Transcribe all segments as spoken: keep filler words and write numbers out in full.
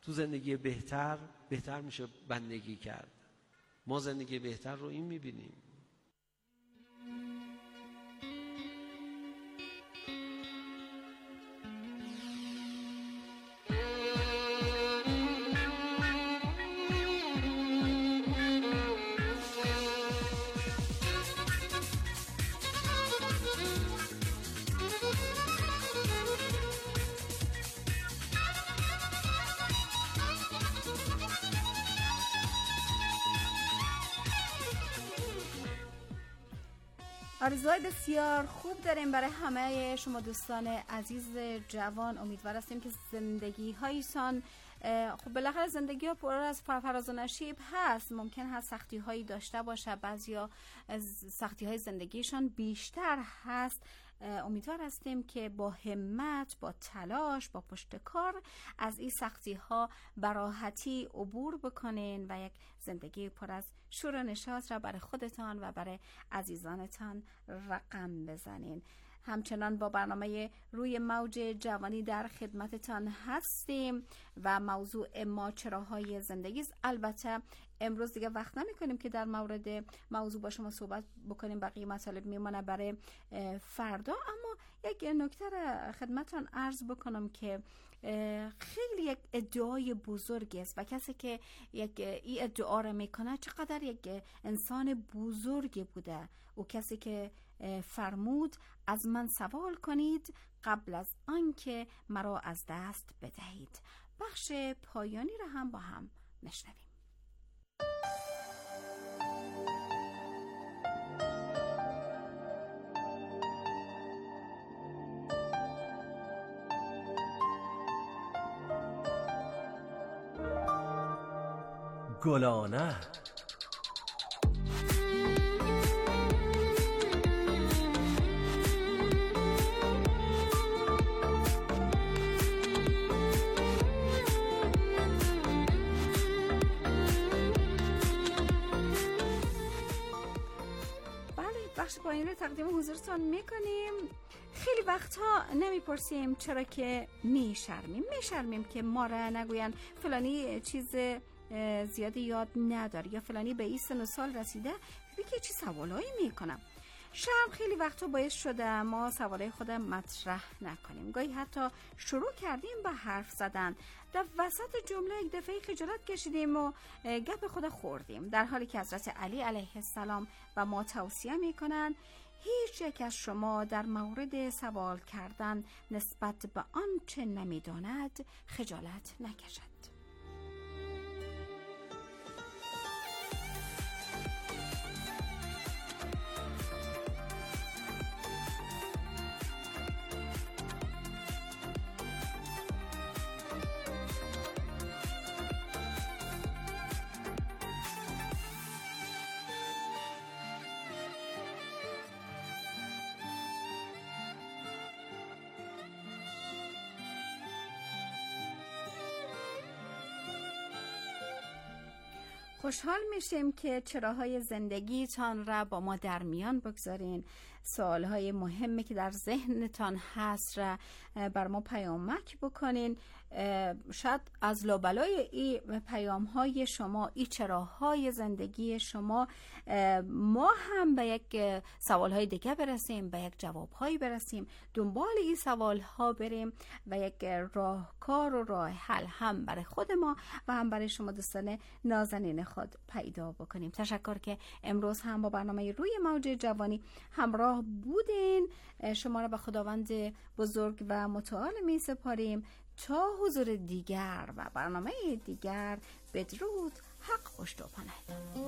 تو زندگی بهتر بهتر میشه بندگی کرد. ما زندگی بهتر رو این میبینیم. آرزوهای بسیار خوب داریم برای همه شما دوستان عزیز جوان. امیدوار هستیم که زندگی هایتان، خب بالاخره زندگی ها پر از فراز و نشیب هست، ممکن هست سختی هایی داشته باشه، بعضیا سختی های زندگیشان بیشتر هست. امیدوار هستیم که با همت، با تلاش، با پشتکار از این سختی ها به راحتی عبور بکنین و یک زندگی پر از شور و نشاط را برای خودتان و برای عزیزانتان رقم بزنین. همچنان با برنامه روی موج جوانی در خدمتتان هستیم و موضوع ما چراهای زندگی است. البته امروز دیگه وقت نمی کنیم که در مورد موضوع با شما صحبت بکنیم، بقیه مطالب میمونه برای فردا. اما یک نکته را خدمتتان عرض بکنم که خیلی یک ادعای بزرگی است و کسی که یک این ادعا را میکنه چقدر یک انسان بزرگی بوده. او کسی که فرمود از من سوال کنید قبل از آنکه مرا از دست بدهید. بخش پایانی را هم با هم نشنویم. گلانه بخش پایین رو تقدیم حضورتون میکنیم. خیلی وقتها نمیپرسیم چرا که میشرمیم میشرمیم که ما را نگوین فلانی چیز زیادی یاد نداره یا فلانی به این سن و سال رسیده بگه چی سوالایی میکنم. شرم خیلی وقتا باعث شده ما سوالای خودم مطرح نکنیم. گاهی حتی شروع کردیم به حرف زدن، در وسط جمله یک دفعه خجالت کشیدیم و گپ خود خوردیم، در حالی که حضرت علی علیه السلام و ما توصیه میکنن هیچ یک از شما در مورد سوال کردن نسبت به آنچه نمیداند خجالت نکشد. خوشحال میشیم که چراهای زندگیتان را با ما در میان بگذارین. سوالهای مهمی که در ذهنتان هست را بر ما پیامک بکنین. شاید از لابلای این پیامهای شما، این چراهای زندگی شما، ما هم به یک سوالهای دیگه برسیم، به یک جوابهایی برسیم، دنبال این سوالها بریم و یک راهکار و راه حل هم برای خود ما و هم برای شما دوستان نازنین خود پیدا بکنیم. تشکر که امروز هم با برنامه روی موج جوانی همراه بودین. شما را به خداوند بزرگ و متعال می سپاریم تا حضور دیگر و برنامه دیگر. بدرود، حق خوش و پناه.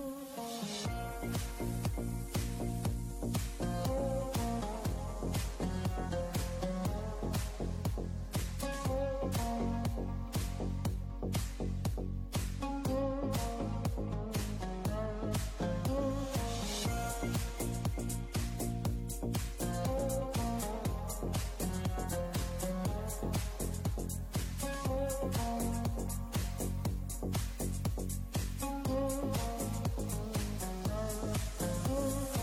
Oh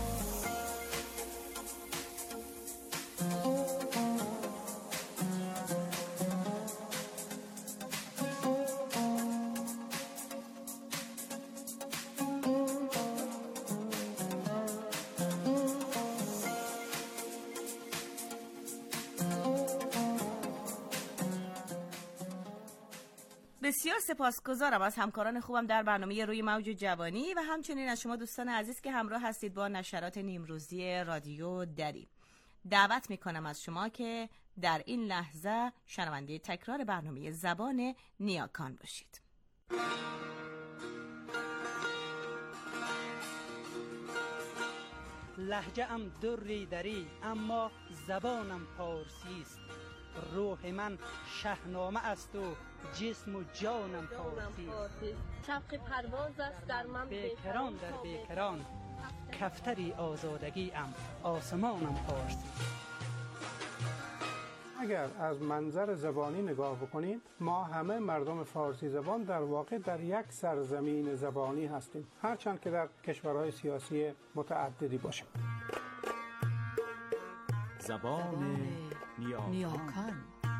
بسیار سپاسگزارم از همکاران خوبم در برنامه روی موج جوانی و همچنین از شما دوستان عزیز که همراه هستید با نشرات نیمروزی رادیو دری. دعوت میکنم از شما که در این لحظه شنونده تکرار برنامه زبان نیاکان باشید. لهجه ام دری دری اما زبانم پارسی است. روح من شهنامه است و جسم و جانم پارسی است. شوق پرواز است در من بیکران در بیکران، کفتری آزادگی ام آسمانم پارسی. اگر از منظر زبانی نگاه بکنیم، ما همه مردم فارسی زبان در واقع در یک سرزمین زبانی هستیم، هرچند که در کشورهای سیاسی متعددی باشیم. زبان نیاکان.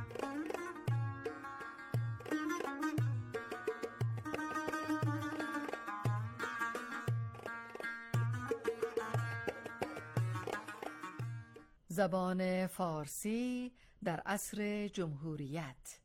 زبان فارسی در عصر جمهوریت.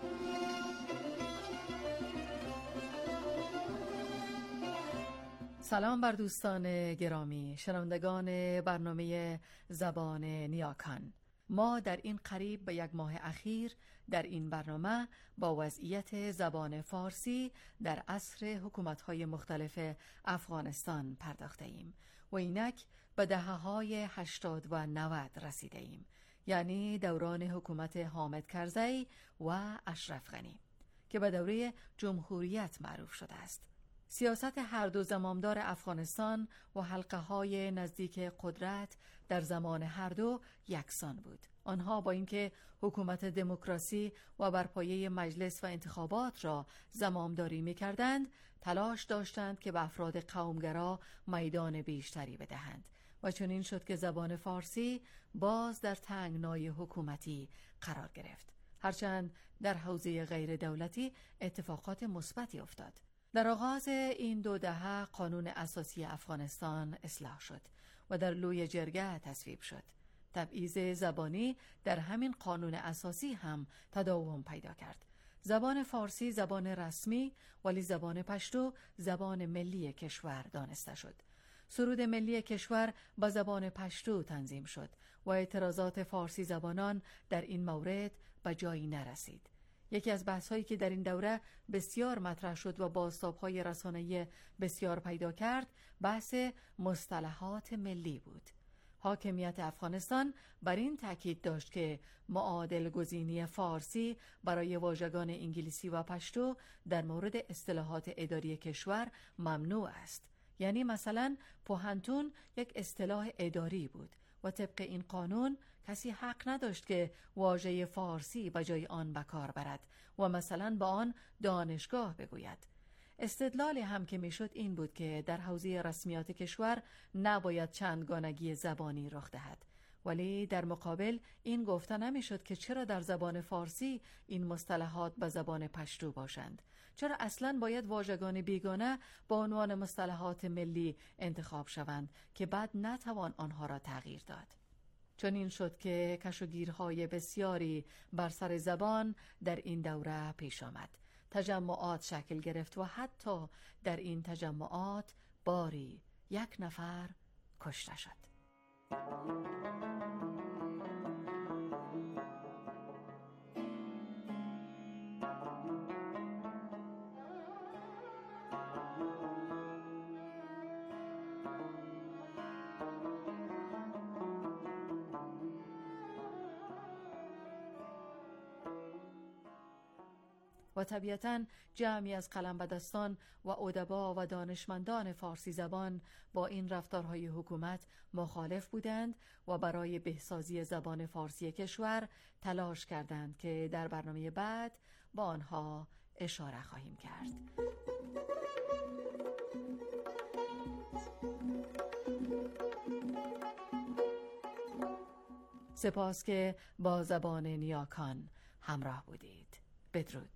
سلام بر دوستان گرامی شنوندگان برنامه زبان نیاکان. ما در این قریب به یک ماه اخیر در این برنامه با وضعیت زبان فارسی در عصر حکومت‌های مختلف افغانستان پرداخته ایم و اینک به دهه‌های هشتاد و نود رسیده ایم، یعنی دوران حکومت حامد کرزی و اشرف غنی که به دوره جمهوریت معروف شده است. سیاست هر دو زمامدار افغانستان و حلقه‌های نزدیک قدرت در زمان هر دو یکسان بود. آنها با اینکه حکومت دموکراسی و بر پایه مجلس و انتخابات را زمامداری می‌کردند، تلاش داشتند که به افراد قومگرا میدان بیشتری بدهند و چنین شد که زبان فارسی باز در تنگنای حکومتی قرار گرفت. هرچند در حوزه غیر دولتی اتفاقات مثبتی افتاد. در آغاز این دو دهه قانون اساسی افغانستان اصلاح شد و در لوی جرگه تصویب شد. تبعیض زبانی در همین قانون اساسی هم تداوم پیدا کرد. زبان فارسی زبان رسمی ولی زبان پشتو زبان ملی کشور دانسته شد. سرود ملی کشور با زبان پشتو تنظیم شد و اعتراضات فارسی زبانان در این مورد به جایی نرسید. یکی از بحث‌هایی که در این دوره بسیار مطرح شد و بازتاب‌های رسانه‌ای بسیار پیدا کرد، بحث مصطلحات ملی بود. حاکمیت افغانستان بر این تاکید داشت که معادل گزینی فارسی برای واژگان انگلیسی و پشتو در مورد اصطلاحات اداری کشور ممنوع است. یعنی مثلا پوهنتون یک اصطلاح اداری بود و طبق این قانون کسی حق نداشت که واژه فارسی به جای آن به کار برد و مثلا با آن دانشگاه بگوید. استدلال هم که میشد این بود که در حوزه رسمیات کشور نباید چندگانگی زبانی رخ دهد، ولی در مقابل این گفته نمیشد که چرا در زبان فارسی این مصطلحات به زبان پشتو باشند، چرا اصلاً باید واژگان بیگانه با عنوان مصطلحات ملی انتخاب شوند که بعد نتوان آنها را تغییر داد. چون این شد که کشوگیرهای بسیاری بر سر زبان در این دوره پیش آمد. تجمعات شکل گرفت و حتی در این تجمعات باری یک نفر کشته شد. و طبیعتاً جمعی از قلمبدستان و ادبا و دانشمندان فارسی زبان با این رفتارهای حکومت مخالف بودند و برای بهسازی زبان فارسی کشور تلاش کردند که در برنامه بعد با آنها اشاره خواهیم کرد. سپاس که با زبان نیاکان همراه بودید. بدرود.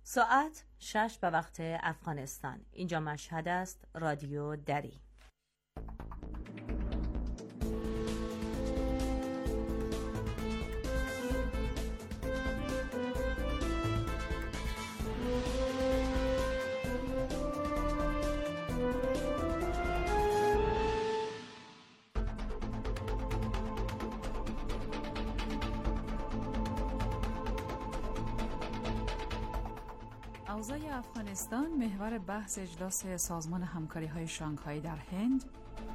ساعت شش به وقت افغانستان. اینجا مشهد است، رادیو دری. اوضاع افغانستان محور بحث اجلاس سازمان همکاری‌های شانگهای در هند.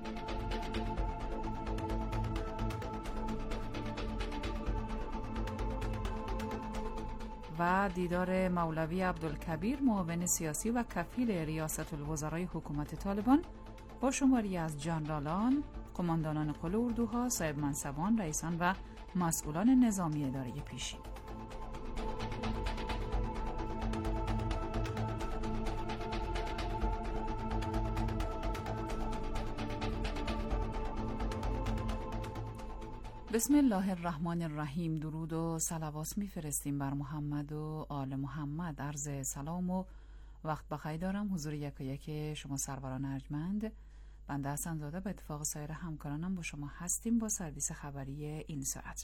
و دیدار مولوی عبدالکبیر معاون سیاسی و کفیل ریاست الوزرای حکومت طالبان با شماری از ژنرالان، قماندانان قل اردوها، صاحب منصبان، رئیسان و مسئولان نظامی اداره پیشین. بسم الله الرحمن الرحیم. درود و صلوات میفرستیم بر محمد و آل محمد. عرض سلام و وقت بخیر دارم حضور یک و یک شما سروران ارجمند. بنده حسن زاده به اتفاق سایر همکارانم با شما هستیم با سرویس خبری این ساعت.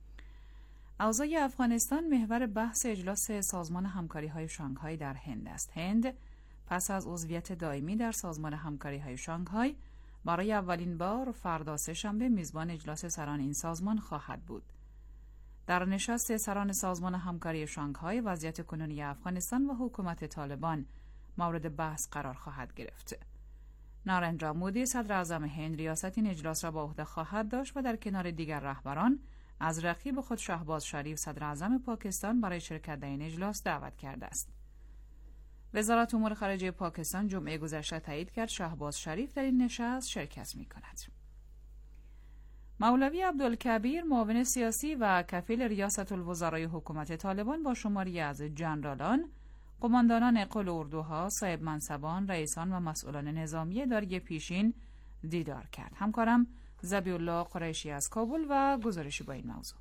اوضاع افغانستان محور بحث اجلاس سازمان همکاری‌های شانگهای در هند است. هند پس از عضویت دائمی در سازمان همکاری‌های شانگهای برای اولین بار فردا سه‌شنبه میزبان اجلاس سران این سازمان خواهد بود. در نشست سران سازمان همکاری شانگهای وضعیت کنونی افغانستان و حکومت طالبان مورد بحث قرار خواهد گرفت. نارندرا مودی صدر اعظم هند ریاست این اجلاس را به عهده خواهد داشت و در کنار دیگر رهبران از رقیب خود شهباز شریف صدر اعظم پاکستان برای شرکت در این اجلاس دعوت کرده است. وزارت امور خارجه پاکستان جمعه گذشته تایید کرد شهباز شریف در این نشست شرکت می کند. مولوی عبدالکبیر معاون سیاسی و کفیل ریاست الوزرای حکومت طالبان با شماری از ژنرالان، قماندانان قل اردوها، صاحب منصبان، رئیسان و مسئولان نظامی اداره پیشین دیدار کرد. همکارم ذبیح الله قریشی از کابل و گزارشی با این موضوع.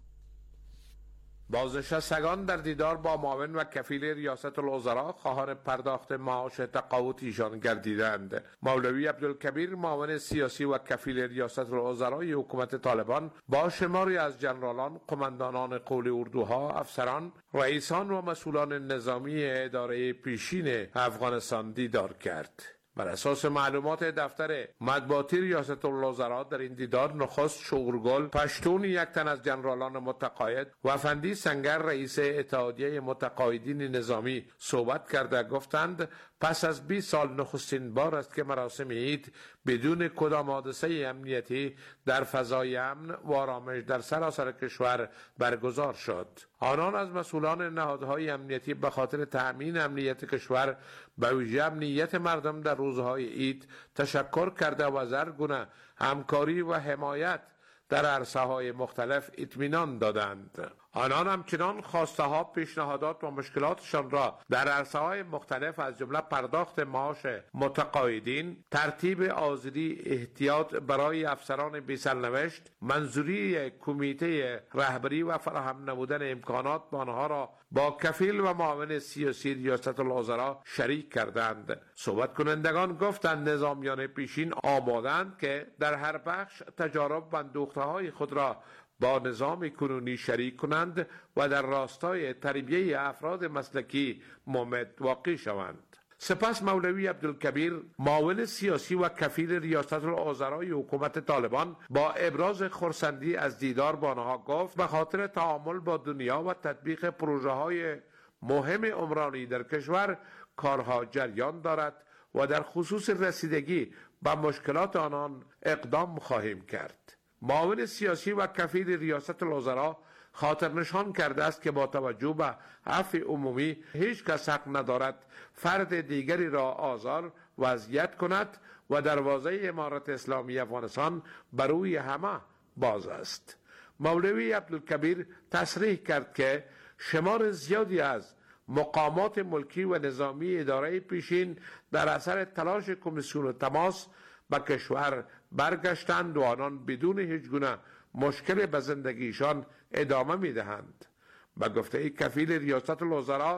بازنشستگان در دیدار با معاون و کفیل ریاست الوزراء خواهان پرداخت معاش تقاعد ایشان گردیدند. مولوی عبدالکبیر معاون سیاسی و کفیل ریاست الوزرای حکومت طالبان با شماری از ژنرالان، قماندانان قل اردوها، افسران، رئیسان و مسئولان نظامی اداره پیشین افغانستان دیدار کرد. بر اساس معلومات دفتر مطبوعاتی ریاست الوزراء در این دیدار نخست شغرگل پشتون یک تن از ژنرالان متقاعد و افندی سنگر رئیس اتحادیه متقاعدین نظامی صحبت کرده گفتند پس از بیست سال نخستین بار است که مراسم عید بدون کدام حادثه امنیتی در فضای امن و آرامش در سراسر کشور برگزار شد. آنان از مسئولان نهادهای امنیتی به خاطر تأمین امنیت کشور به ویژه امنیت مردم در روزهای عید تشکر کرده و از هر گونه همکاری و حمایت در عرصه‌های مختلف اطمینان دادند. آنان همچنان خواسته ها، پیشنهادات و مشکلاتشان را در عرصه‌های مختلف از جمله پرداخت معاش متقاعدین، ترتیب آزادی احتیاط برای افسران بی سرنوشت، منظوری کمیته رهبری و فراهم نمودن امکانات با آنها را با کفیل و معاون سیاسی ریاست الوزراء شریک کردند. صحبت کنندگان گفتند نظامیان پیشین آمادند که در هر بخش تجارب و اندوخته‌های خود را با نظام کنونی شریک کنند و در راستای تربیه افراد مسلکی ممد واقع شوند. سپس مولوی عبدالکبیر معاون سیاسی و کفیل ریاست الوزرای حکومت طالبان با ابراز خرسندی از دیدار با آنها گفت به خاطر تعامل با دنیا و تطبیق پروژه های مهم عمرانی در کشور کارها جریان دارد و در خصوص رسیدگی به مشکلات آنان اقدام خواهیم کرد. معاون سیاسی و کفیل ریاست الوزراء خاطر نشان کرده است که با توجه به عفو عمومی هیچ کس حق ندارد فرد دیگری را آزار و اذیت کند و دروازه امارت اسلامی افغانستان بر روی همه باز است. مولوی عبدالکبیر تصریح کرد که شمار زیادی از مقامات ملکی و نظامی اداره پیشین در اثر تلاش کمیسیون تماس به کشور برگشتند و آنان بدون هیچ گونه مشکل به زندگیشان ادامه میدهند. به گفته کفیل ریاست الوزراء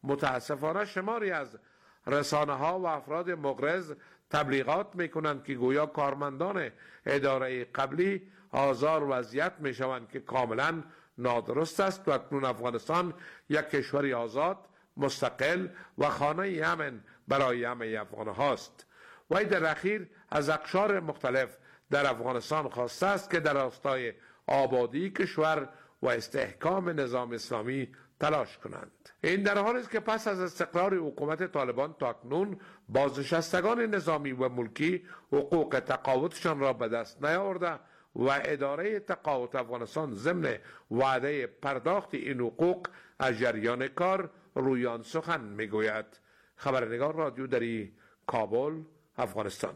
متاسفانه شماری از رسانه ها و افراد مغرض تبلیغات می کنند که گویا کارمندان اداره قبلی آزار و اذیت می شوند که کاملا نادرست است و اکنون افغانستان یک کشوری آزاد، مستقل و خانه امن برای همه افغان هاست. و در اخیر از اقشار مختلف در افغانستان خواسته است که در راستای آبادی کشور و استحکام نظام اسلامی تلاش کنند. این در حالی است که پس از استقرار حکومت طالبان تاکنون بازنشستگان نظامی و ملکی حقوق تقاعدشان را به دست نیاورده و اداره تقاعد افغانستان ضمن وعده پرداخت این حقوق از جریان کار روی آن سخن میگوید. خبرنگار رادیو دری، کابل، افغانستان.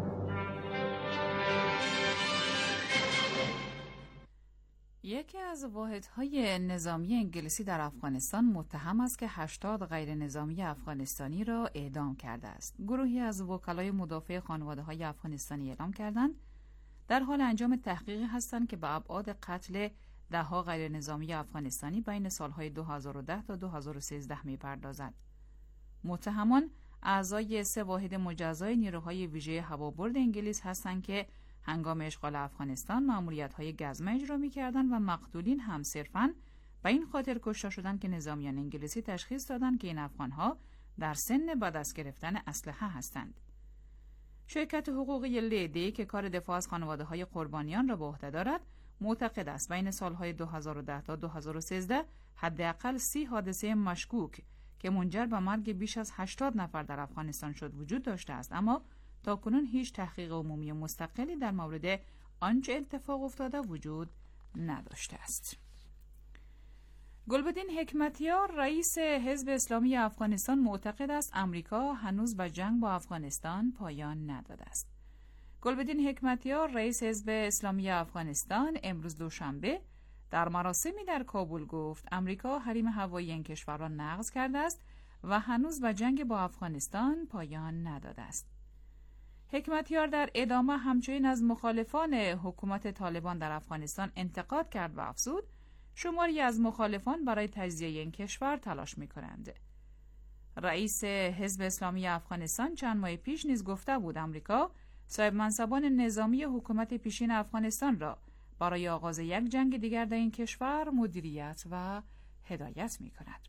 یکی از واحدهای نظامی انگلیسی در افغانستان متهم است که هشتاد غیر نظامی افغانستانی را اعدام کرده است. گروهی از وکلای مدافع خانواده‌های افغانستانی اعلام کردند در حال انجام تحقیقی هستند که به ابعاد قتل ده‌ها غیر نظامی افغانستانی بین سالهای دو هزار و ده تا دو هزار و سیزده می‌پردازد. متهمان اعضای سه واحد مجزای نیروهای ویژه هوابرد انگلیس هستند که هنگام اشغال افغانستان مأموریت‌های گزمه اجرا می‌کردند و مقتولین هم صرفاً به این خاطر کشته شدند که نظامیان انگلیسی تشخیص دادند که این افغان‌ها در سن به دست گرفتن اسلحه هستند. شرکت حقوقی لیدی که کار دفاع از خانواده‌های قربانیان را به عهده دارد، معتقد است بین سالهای دو هزار و ده تا دو هزار و سیزده حداقل سی حادثه مشکوک که منجر به مرگ بیش از هشتاد نفر در افغانستان شد وجود داشته است، اما تاکنون هیچ تحقیق عمومی مستقلی در مورد آنچه اتفاق افتاده وجود نداشته است. گلبدین حکمتیار رئیس حزب اسلامی افغانستان معتقد است امریکا هنوز به جنگ با افغانستان پایان نداده است. گلبدین حکمتیار رئیس حزب اسلامی افغانستان امروز دوشنبه در مراسمی در کابل گفت امریکا حریم هوایی این کشور را نقض کرده است و هنوز به جنگ با افغانستان پایان نداده است. حکمتیار در ادامه همچنین از مخالفان حکومت طالبان در افغانستان انتقاد کرد و افزود شماری از مخالفان برای تجزیه این کشور تلاش می‌کنند. رئیس حزب اسلامی افغانستان چند ماه پیش نیز گفته بود امریکا صاحب منصبان نظامی حکومت پیشین افغانستان را برای آغاز یک جنگ دیگر در این کشور مدیریت و هدایت می‌کند.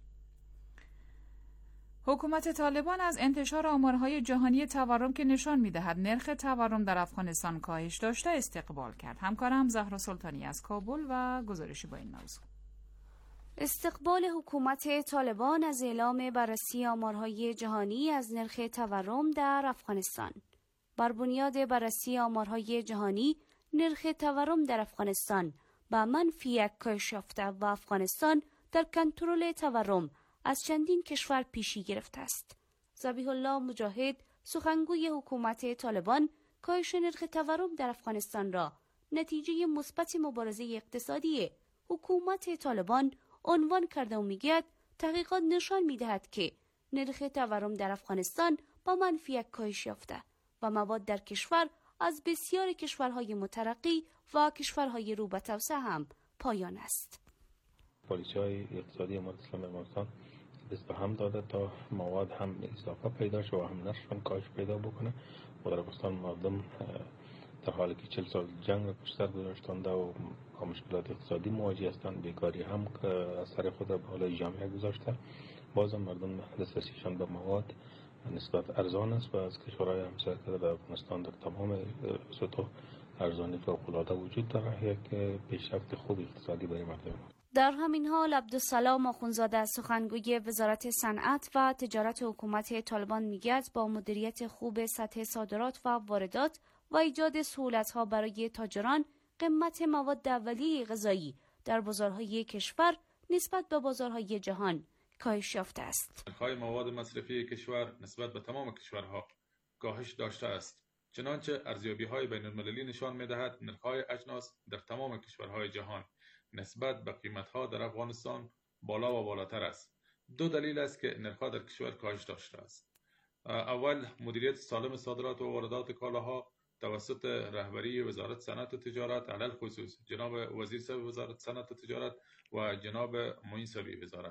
حکومت طالبان از انتشار آمارهای جهانی تورم که نشان می‌دهد نرخ تورم در افغانستان کاهش داشته استقبال کرد. همکارم زهرا سلطانی از کابل و گزارشی با این موضوع. استقبال حکومت طالبان از اعلام بررسی آمارهای جهانی از نرخ تورم در افغانستان. بر بنیاد بررسی آمارهای جهانی، نرخ تورم در افغانستان با منفی یک کاهش یافته و افغانستان در کنترل تورم از چندین کشور پیشی گرفته است. ذبیح الله مجاهد، سخنگوی حکومت طالبان، کاهش نرخ تورم در افغانستان را نتیجه مثبت مبارزه اقتصادی حکومت طالبان عنوان کرده و میگوید تحقیقات نشان میدهد که نرخ تورم در افغانستان با منفی یک کاهش یافته و مواد در کشور از بسیار کشورهای مترقی و کشورهای رو به توسعه هم پایان است. پالیسی‌های اقتصادی امارت اسلامی افغانستان دست به هم داده تا مواد هم اضافه پیدا شد و هم نرخشون کاهش پیدا بکنه و در افغانستان مردم در حالی که چهل سال جنگ را پشت سر گذاشتند و با مشکلات اقتصادی مواجه هستند، بیکاری هم از سر خود به بالای جامعه گذاشته، باز مردم دسترسیشان به مواد نسبت ارزان است و از کشورهای همسایه در افغانستان در تمام سطوح ارزانی فوق‌العاده وجود دارد، یک پیشرفت خوب اقتصادی برای مردم. در همین حال عبدالسلام آخوندزاده سخنگوی وزارت صنعت و تجارت حکومت طالبان میگوید با مدیریت خوب سطح صادرات و واردات و ایجاد سهولت‌ها برای تاجران، قیمت مواد اولیه غذایی در بازارهای کشور نسبت به بازارهای جهان کاهش یافته است. نرخ‌های مواد مصرفی کشور نسبت به تمام کشورها کاهش داشته است. چنانچه ارزیابی‌های بین‌المللی نشان می‌دهد نرخ‌های اجناس در تمام کشورهای جهان نسبت به قیمت‌ها در افغانستان بالا و بالاتر است. دو دلیل است که نرخ‌ها در کشور کاهش داشته است. اول، مدیریت سالم صادرات و واردات کالاها توسط رهبری وزارت صنعت و تجارت، علل خصوص جناب وزیر صاحب وزارت صنعت و تجارت و جناب معین صاحب وزارت.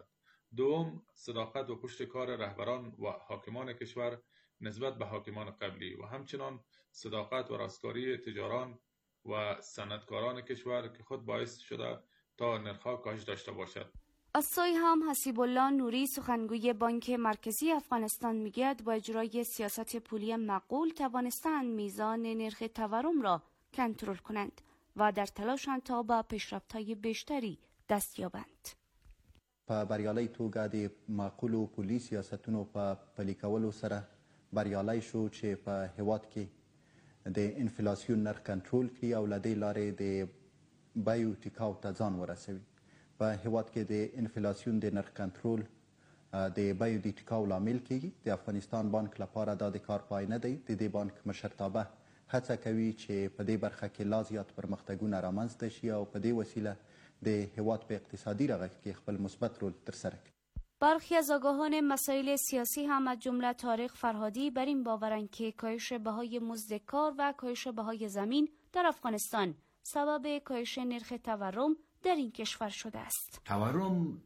دوم، صداقت و پشتکار رهبران و حاکمان کشور نسبت به حاکمان قبلی و همچنان صداقت و راستکاری تجاران و صنعتکاران کشور که خود باعث شده تا نرخ‌ها کاهش داشته باشد. از سوی هم حسیب الله نوری سخنگوی بانک مرکزی افغانستان میگوید با اجرای سیاست پولی معقول توانستند میزان نرخ تورم را کنترل کنند و در تلاشند تا به پیشرفت‌های بیشتری دست یابند. په بریالۍ توګه د معقولو پولي سیاستونو په پلي کولو سره بریالی شو چې په هیواد کې د انفلاسیون نرخ کنټرول کړي او له دې لارې د بیو ټیکاو ته ځان ورسوي. په هیواد کې د انفلاسیون د نرخ کنټرول د بیو د ټیکاو لامل کیږي. د افغانستان بانک لپاره دا د کار پای نه دی. د دې بانک مشرتابه هڅه کوي چې په دې برخه کې لا زیات پرمختګونه رامنځته شي او په دې وسیله د هیواد په اقتصادي رغښت کې خپل مثبت رول ترسره کړي. برخی از آگاهان مسائل سیاسی هم از جمله طارق فرهادی بر این باورند که کاهش بهای مزد کار و کاهش بهای زمین در افغانستان سبب کاهش نرخ تورم در این کشور شده است. تورم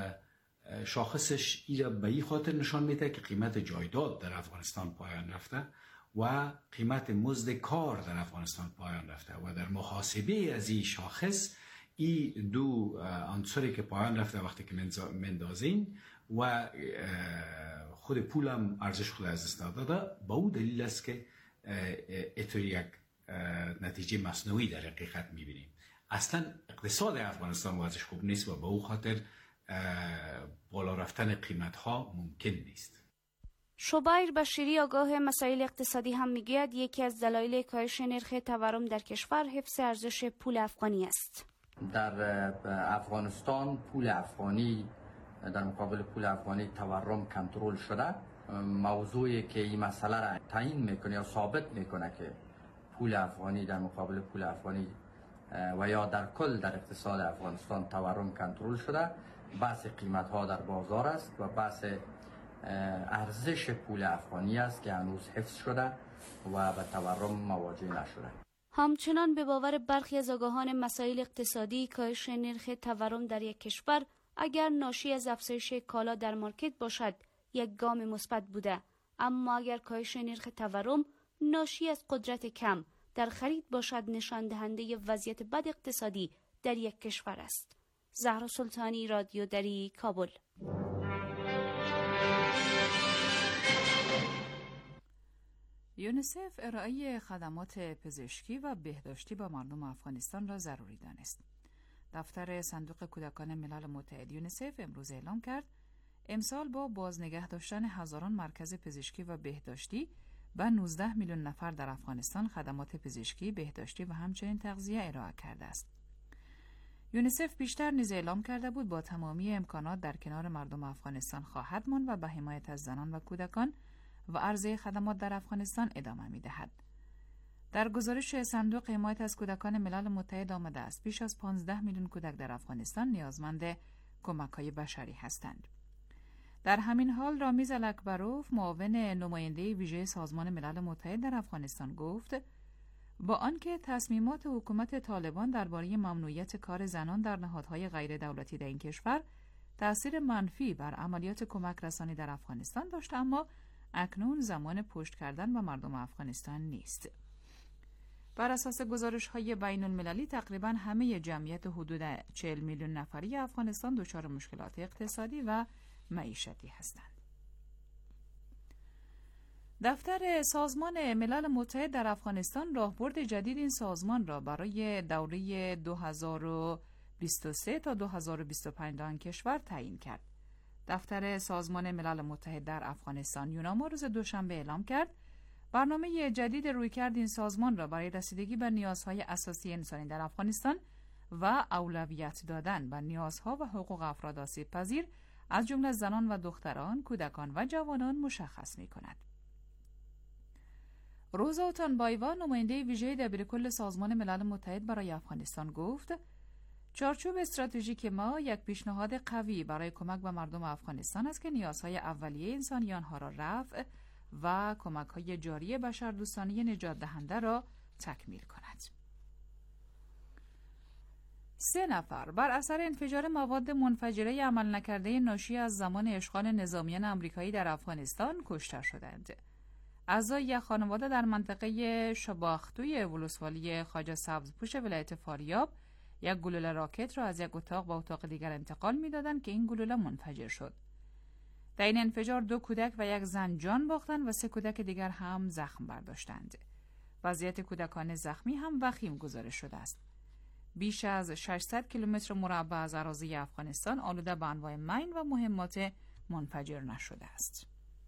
شاخصش ایرا به این خاطر نشان میده که قیمت جایداد در افغانستان پایان رفته و قیمت مزد کار در افغانستان پایان رفته و در محاسبه از این شاخص این دو عنصری که پایان رفته وقتی که مندازین و خود پولم ارزش خود از دست داده، با او دلیل است که اینطور یک نتیجه مصنوعی در حقیقت میبینیم. اصلا اقتصاد افغانستان وضعش خوب نیست و به او خاطر بالا رفتن قیمت ها ممکن نیست. شوبایر بشیری آگاه مسائل اقتصادی هم میگوید یکی از دلایل کاهش نرخ تورم در کشور حفظ ارزش پول افغانی است. در افغانستان پول افغانی در مقابل پول افغانی تورم کنترل شده. موضوعی که این مسئله را تعیین میکنه یا ثابت میکنه که پول افغانی در مقابل پول افغانی و یا در کل در اقتصاد افغانستان تورم کنترل شده، بحث قیمت ها در بازار است و بحث ارزش پول افغانی است که هنوز حفظ شده و به تورم مواجه نشده. همچنان به باور برخی از آگاهان مسائل اقتصادی کاهش نرخ تورم در یک کشور اگر ناشی از افزایش کالا در مارکت باشد یک گام مثبت بوده، اما اگر کاهش نرخ تورم ناشی از قدرت کم در خرید باشد نشان دهنده وضعیت بد اقتصادی در یک کشور است. زهرا سلطانی، رادیو دری، کابل. یونیسف ارائه خدمات پزشکی و بهداشتی به مردم افغانستان را ضروری دانست. دفتر صندوق کودکان ملل متحد یونیسف امروز اعلام کرد امسال با بازنگه داشتن هزاران مرکز پزشکی و بهداشتی به نوزده میلیون نفر در افغانستان خدمات پزشکی، بهداشتی و همچنین تغذیه ارائه کرده است. یونیسف بیشتر نیز اعلام کرده بود با تمامی امکانات در کنار مردم افغانستان خواهد ماند و به حمایت از زنان و کودکان و عرضه خدمات در افغانستان ادامه می‌دهد. در گزارش صندوق حمایت از کودکان ملل متحد آمده است بیش از پانزده میلیون کودک در افغانستان نیازمند کمک‌های بشری هستند. در همین حال رامیز الاکبروف معاون نماینده ویژه سازمان ملل متحد در افغانستان گفت با آنکه تصمیمات حکومت طالبان درباره ممنوعیت کار زنان در نهادهای غیر دولتی در این کشور تأثیر منفی بر عملیات کمک رسانی در افغانستان داشت، اما اکنون زمان پشت کردن به مردم افغانستان نیست. بر اساس گزارش‌های بین‌المللی تقریباً همه جمعیت حدود چهل میلیون نفری افغانستان دچار مشکلات اقتصادی و معیشتی هستند. دفتر سازمان ملل متحد در افغانستان راهبرد جدید این سازمان را برای دوره دو هزار و بیست و سه تا دو هزار و بیست و پنج در آن کشور تعیین کرد. دفتر سازمان ملل متحد در افغانستان یوناما روز دوشنبه اعلام کرد برنامه جدید رویکرد این سازمان را برای رسیدگی به نیازهای اساسی انسانی در افغانستان و اولویت دادن به نیازها و حقوق افراد آسیب پذیر از جمله زنان و دختران، کودکان و جوانان مشخص می کند. روزا اوتانبایوا نماینده ویژه دبیرکل سازمان ملل متحد برای افغانستان گفت چارچوب استراتژیک ما یک پیشنهاد قوی برای کمک به مردم افغانستان است که نیازهای اولیه انسانی آنها را رفع و کمک‌های جاری بشردوستانه نجات دهنده را تکمیل کند. سه نفر بر اثر انفجار مواد منفجره عمل نکرده ناشی از زمان اشغال نظامیان آمریکایی در افغانستان کشته شدند. اعضای یک خانواده در منطقه شباختوی ولسوالی خواجه سبزپوش ولایت فاریاب یک گلوله راکت را از یک اتاق به اتاق دیگر انتقال می‌دادند که این گلوله منفجر شد. در این انفجار دو کودک و یک زن جان باختند و سه کودک دیگر هم زخم برداشتند. وضعیت کودکان زخمی هم وخیم گزارش شده است. بیش از ششصد کیلومتر مربع از اراضی افغانستان آلوده به انواع مین و مهمات منفجر نشده است.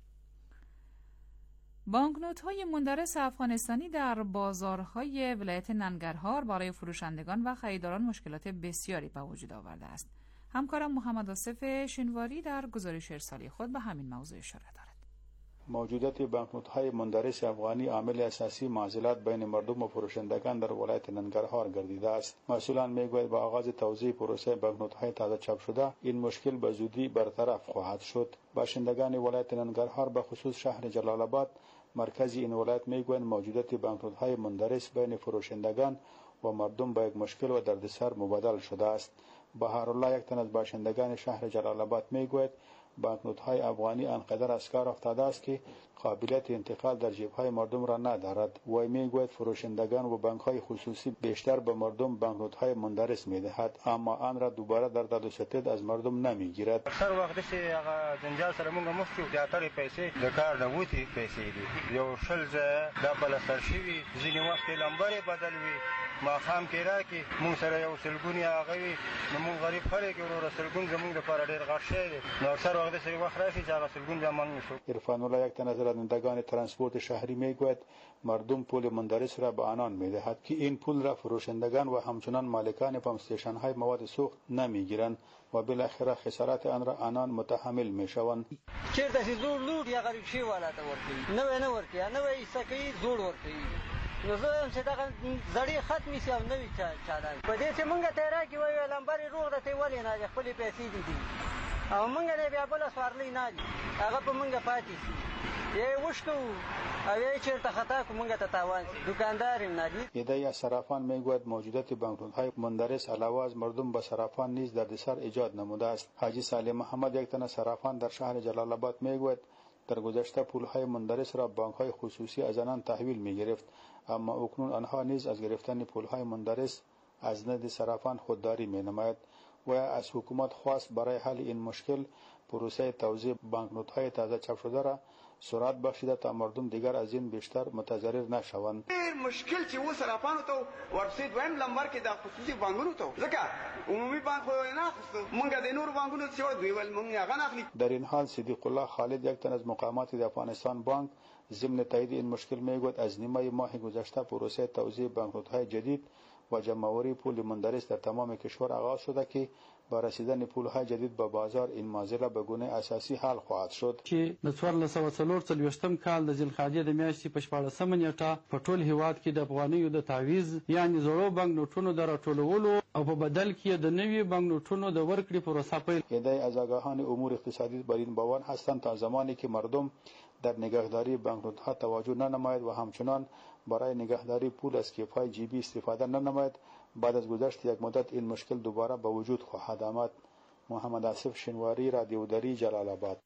بانکنوت‌های مندرس افغانستانی در بازارهای ولایت ننگرهار برای فروشندگان و خریداران مشکلات بسیاری به وجود آورده است. همکارم محمد آصف شینواری در گزارش ارسالی خود به همین موضوع اشاره دارد. موجودیت بانکنوت‌های مندرس افغانی عامل اساسی معضلات بین مردم و فروشندگان در ولایت ننگرهار گردیده است. مسئولان میگویند با آغاز توزیع پروسه بانکنوت‌های تازه چاپ شده این مشکل به زودی برطرف خواهد شد. باشندگان ولایت ننگرهار به خصوص شهر جلال آباد مرکزی این ولایت میگویند موجودیت بانکنوت‌های مندرس بین فروشندگان و مردم به یک مشکل و دردسر مبادل شده است. بهارالله یک تن از باشندگان شهر جلال آباد میگوید بانکنوت‌های افغانی آنقدر از کار افتاده است که قابلیت انتقال در جیب‌های مردم را ندارد. وی میگوید فروشندگان و بانک‌های خصوصی بیشتر به مردم بانکنوت‌های مندرس می‌دهد اما آن را دوباره در داد و ستد از مردم نمی‌گیرد. اکثر وخت چې هغه جنجال سره موږ مخ شو زیاتره پیسې د کار د وتی پیسې دي یو شل ځای د بلستر شوي ځینې وخت لمبرې بدل وي ماښام کې راکې موږ سره یو سلګونې هغه وي نو موږ غریب خلک یو وروره سلګون زموږ دپاره ډېر غټ شی دی نو اکثر وخت داسې وخت راشي چې هغه سلګون بیا موږ نشو. عرفان الله یک تن از رانندگان ترانسپورت شهری میگوید مردم پول مندرس را به آنان میدهد که این پول را فروشندگان و همچنان مالکان پمپ استیشن های مواد سوخت نمیگیرند و بالاخره خسارات آن را آنان متحمل میشوند. چیرته چې زوړ لوټ یا غریب شي والا ته ورکوي نوې نه ورکوي نوې ایسه کوي زوړ ورکوي نو زه هم چې دغه زړې ختمې شي او نوې چالان په دې چې مونږ ته راکړي وایي لمبرې روغ ده ته یې ولې نه خپلې پیسې دي دي او مونږ نه بیا بله سوارلۍ نه دي هغه په مونږ پاتې شي یا یې وشکوو او یا یې چېرته خطا کړو مونږ ته تاوان شي دوکاندار هم نه دي. عده‌ای از صرافان میگوید موجودیت بانکنوت‌های مندرس علاوه از مردم به صرافان نیز دردسر ایجاد نموده است. حاجی صالح محمد یک تن از صرافان در شهر جلال آباد میگوید در گذشته پولهای مندرس را بانک‌های خصوصی از آنان تحویل می‌گرفت اما اکنون آنها نیز از گرفتن پولهای مندرس از نزد صرافان خودداری می‌نماید و از حکومت خواست برای حل این مشکل پروسه توزیع بانکنوت‌های تازه چاپ شده را سرعت بخشیده تا مردم دیگر از این بیشتر متضرر نشوند. مشکل چې و صرافانو ته ورسید وایم لمبر کې د خصوصي بانکونو ته ځکه عمومي بانک خو نه اخیستو مونږ د نور بانکونو څخه دوی ول مونږ هغه نه اخلي. در این حال صدیق الله خالد یک تن از مقامات د افغانستان بانک ضمن تایید این مشکل میگوید از نیمه ماه گذشته پروسه توزیع بانکنوت‌های جدید و جمع‌آوری پول مندرس در تمام کشور آغاز شده که با رسیدن پولهای جدید به بازار این معضله به گونه اساسی حل خواهد شد. چې د څوارلس سوه څلور څلوېښتم کال د ذوالقعدې د میاشتې په شپاړسمه نیټه په ټول هیواد کې د افغانیو د تعویض یعنې زړو بانکنوټونو د راټولولو او په بدل کې د نوي بانکنوټونو د ورکړې پروسه پیل. عده‌ای از آگاهان امور اقتصادی بر این باور هستند تا زمانی که مردم در نگهداری بانکنوت‌ها توجه ننماید و همچنان برای نگهداری پول از کیف‌های جیبی استفاده ننماید بعد از گذشت یک مدت این مشکل دوباره به وجود خواهد آمد. محمد آصف شینواری، رادیو دری، جلال آباد.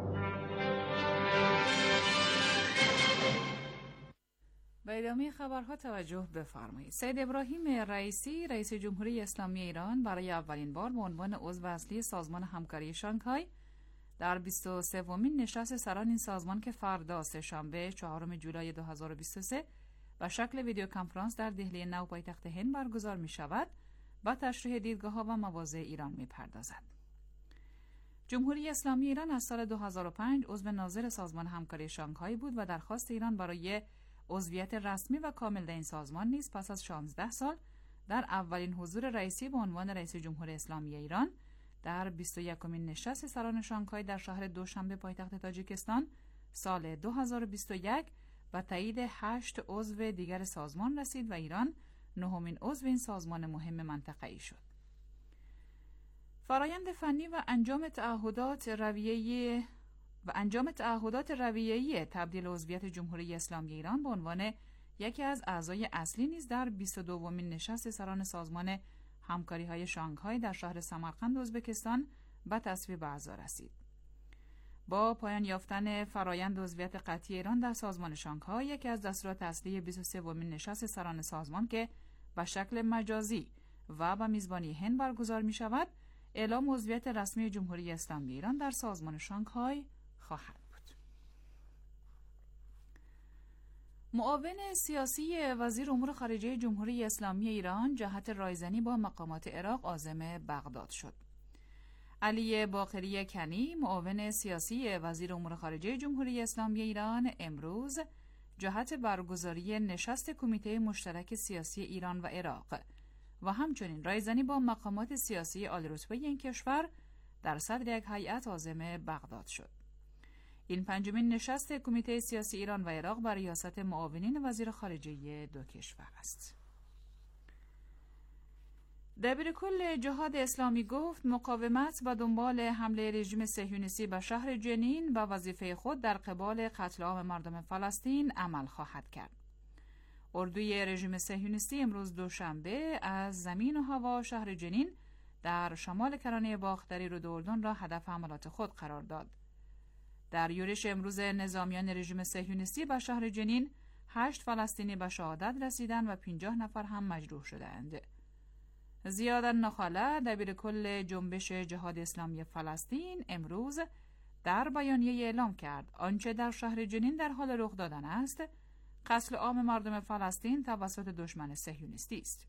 به ادامه خبرها توجه بفرمایید. سید ابراهیم رئیسی رئیس جمهوری اسلامی ایران برای اولین بار به عنوان عضو اصلی سازمان همکاری شانگهای در بیست و سومین نشست سران این سازمان که فردا سه‌شنبه چهارم جولای دو هزار و بیست و سه به شکل ویدیو کنفرانس در دهلی نو پایتخت هند برگزار می شود با تشریح دیدگاه‌ها و مواضع ایران می پردازد. جمهوری اسلامی ایران از سال دو هزار و پنج عضو ناظر سازمان همکاری شانگهای بود و درخواست ایران برای عضویت رسمی و کامل در این سازمان نیز پس از شانزده سال در اولین حضور رئیسی به عنوان رئیس جمهوری اسلامی ایران در بیست و یکمین نشست سران شانگهای در شهر دوشنبه پایتخت تاجیکستان سال دو هزار و بیست و یک و تایید هشت عضو دیگر سازمان رسید و ایران نهمین عضو این سازمان مهم منطقه‌ای شد. فرایند فنی و انجام تعهدات رویه‌ای و انجام تعهدات رویه‌ای تبدیل عضویت جمهوری اسلامی ایران به عنوان یکی از اعضای اصلی نیز در بیست و دومین نشست سران سازمان همکاری‌های شانگهای در شهر سمرقند ازبکستان به تصویب اعضا رسید. با پایان یافتن فرایند عضویت قطعی ایران در سازمان شانگهای، یکی از دستورات اصلی بیست و سومین نشست سران سازمان که به شکل مجازی و به میزبانی هند برگزار می شود، اعلام عضویت رسمی جمهوری اسلامی ایران در سازمان شانگهای خواهد بود. معاون سیاسی وزیر امور خارجه جمهوری اسلامی ایران جهت رایزنی با مقامات عراق عازم بغداد شد. علی باقری کنی، معاون سیاسی وزیر امور خارجه جمهوری اسلامی ایران، امروز جهت برگزاری نشست کمیته مشترک سیاسی ایران و عراق و همچنین رایزنی با مقامات سیاسی عالی‌رتبه این کشور در صدر یک هیئت عازم بغداد شد. این پنجمین نشست کمیته سیاسی ایران و عراق بر ریاست معاونین وزیر خارجه دو کشور است. دبیر کل جهاد اسلامی گفت مقاومت و دنبال حمله رژیم صهیونیستی به شهر جنین به وظیفه خود در قبال قتل عام مردم فلسطین عمل خواهد کرد. اردوی رژیم صهیونیستی امروز دوشنبه از زمین و هوا شهر جنین در شمال کرانه باختری رود اردن را هدف حملات خود قرار داد. در یورش امروز نظامیان رژیم صهیونیستی به شهر جنین هشت فلسطینی به شهادت رسیدند و پنجاه نفر هم مجروح شدند. زیاد النخاله، دبیر کل جنبش جهاد اسلامی فلسطین، امروز در بیانیه اعلام کرد آنچه در شهر جنین در حال رخ دادن است قتل عام مردم فلسطین توسط دشمن صهیونیستی است.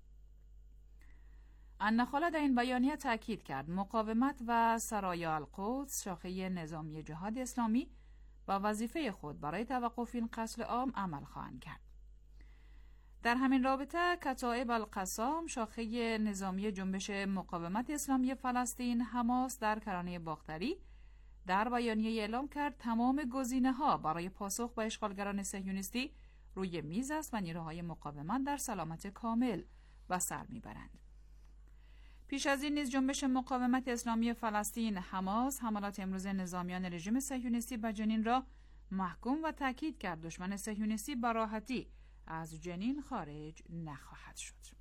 النخاله در این بیانیه تاکید کرد مقاومت و سرایا القدس، شاخه نظامی جهاد اسلامی، با وظیفه خود برای توقف این قتل عام عمل خواهند کرد. در همین رابطه کتائب القسام، شاخه نظامی جنبش مقاومت اسلامی فلسطین حماس در کرانه باختری، در بیانیه اعلام کرد تمام گزینه‌ها برای پاسخ به اشغالگران صهیونیستی روی میز است و نیروهای مقاومت در سلامت کامل به سر میبرند. پیش از این نیز جنبش مقاومت اسلامی فلسطین حماس حملات امروز نظامیان رژیم صهیونیستی به جنین را محکوم و تاکید کرد دشمن صهیونیستی به راحتی از جنین خارج نخواهد شد.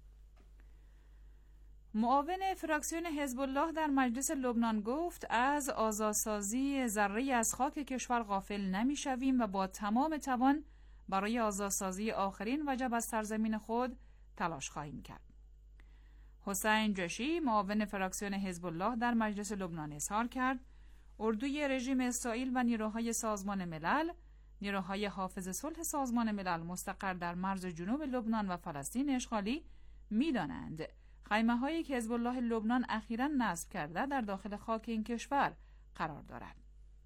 معاون فراکسیون حزب الله در مجلس لبنان گفت از آزادسازی ذره‌ای از خاک کشور غافل نمی‌شویم و با تمام توان برای آزادسازی آخرین وجب از سرزمین خود تلاش خواهیم کرد. حسین جشی، معاون فراکسیون حزب الله در مجلس لبنان اظهار کرد اردوی رژیم اسرائیل و نیروهای سازمان ملل، نیروهای حافظ صلح سازمان ملل مستقر در مرز جنوب لبنان و فلسطین اشغالی می‌دانند خیمه هایی که حزب الله لبنان اخیراً نصب کرده در داخل خاک این کشور قرار دارد.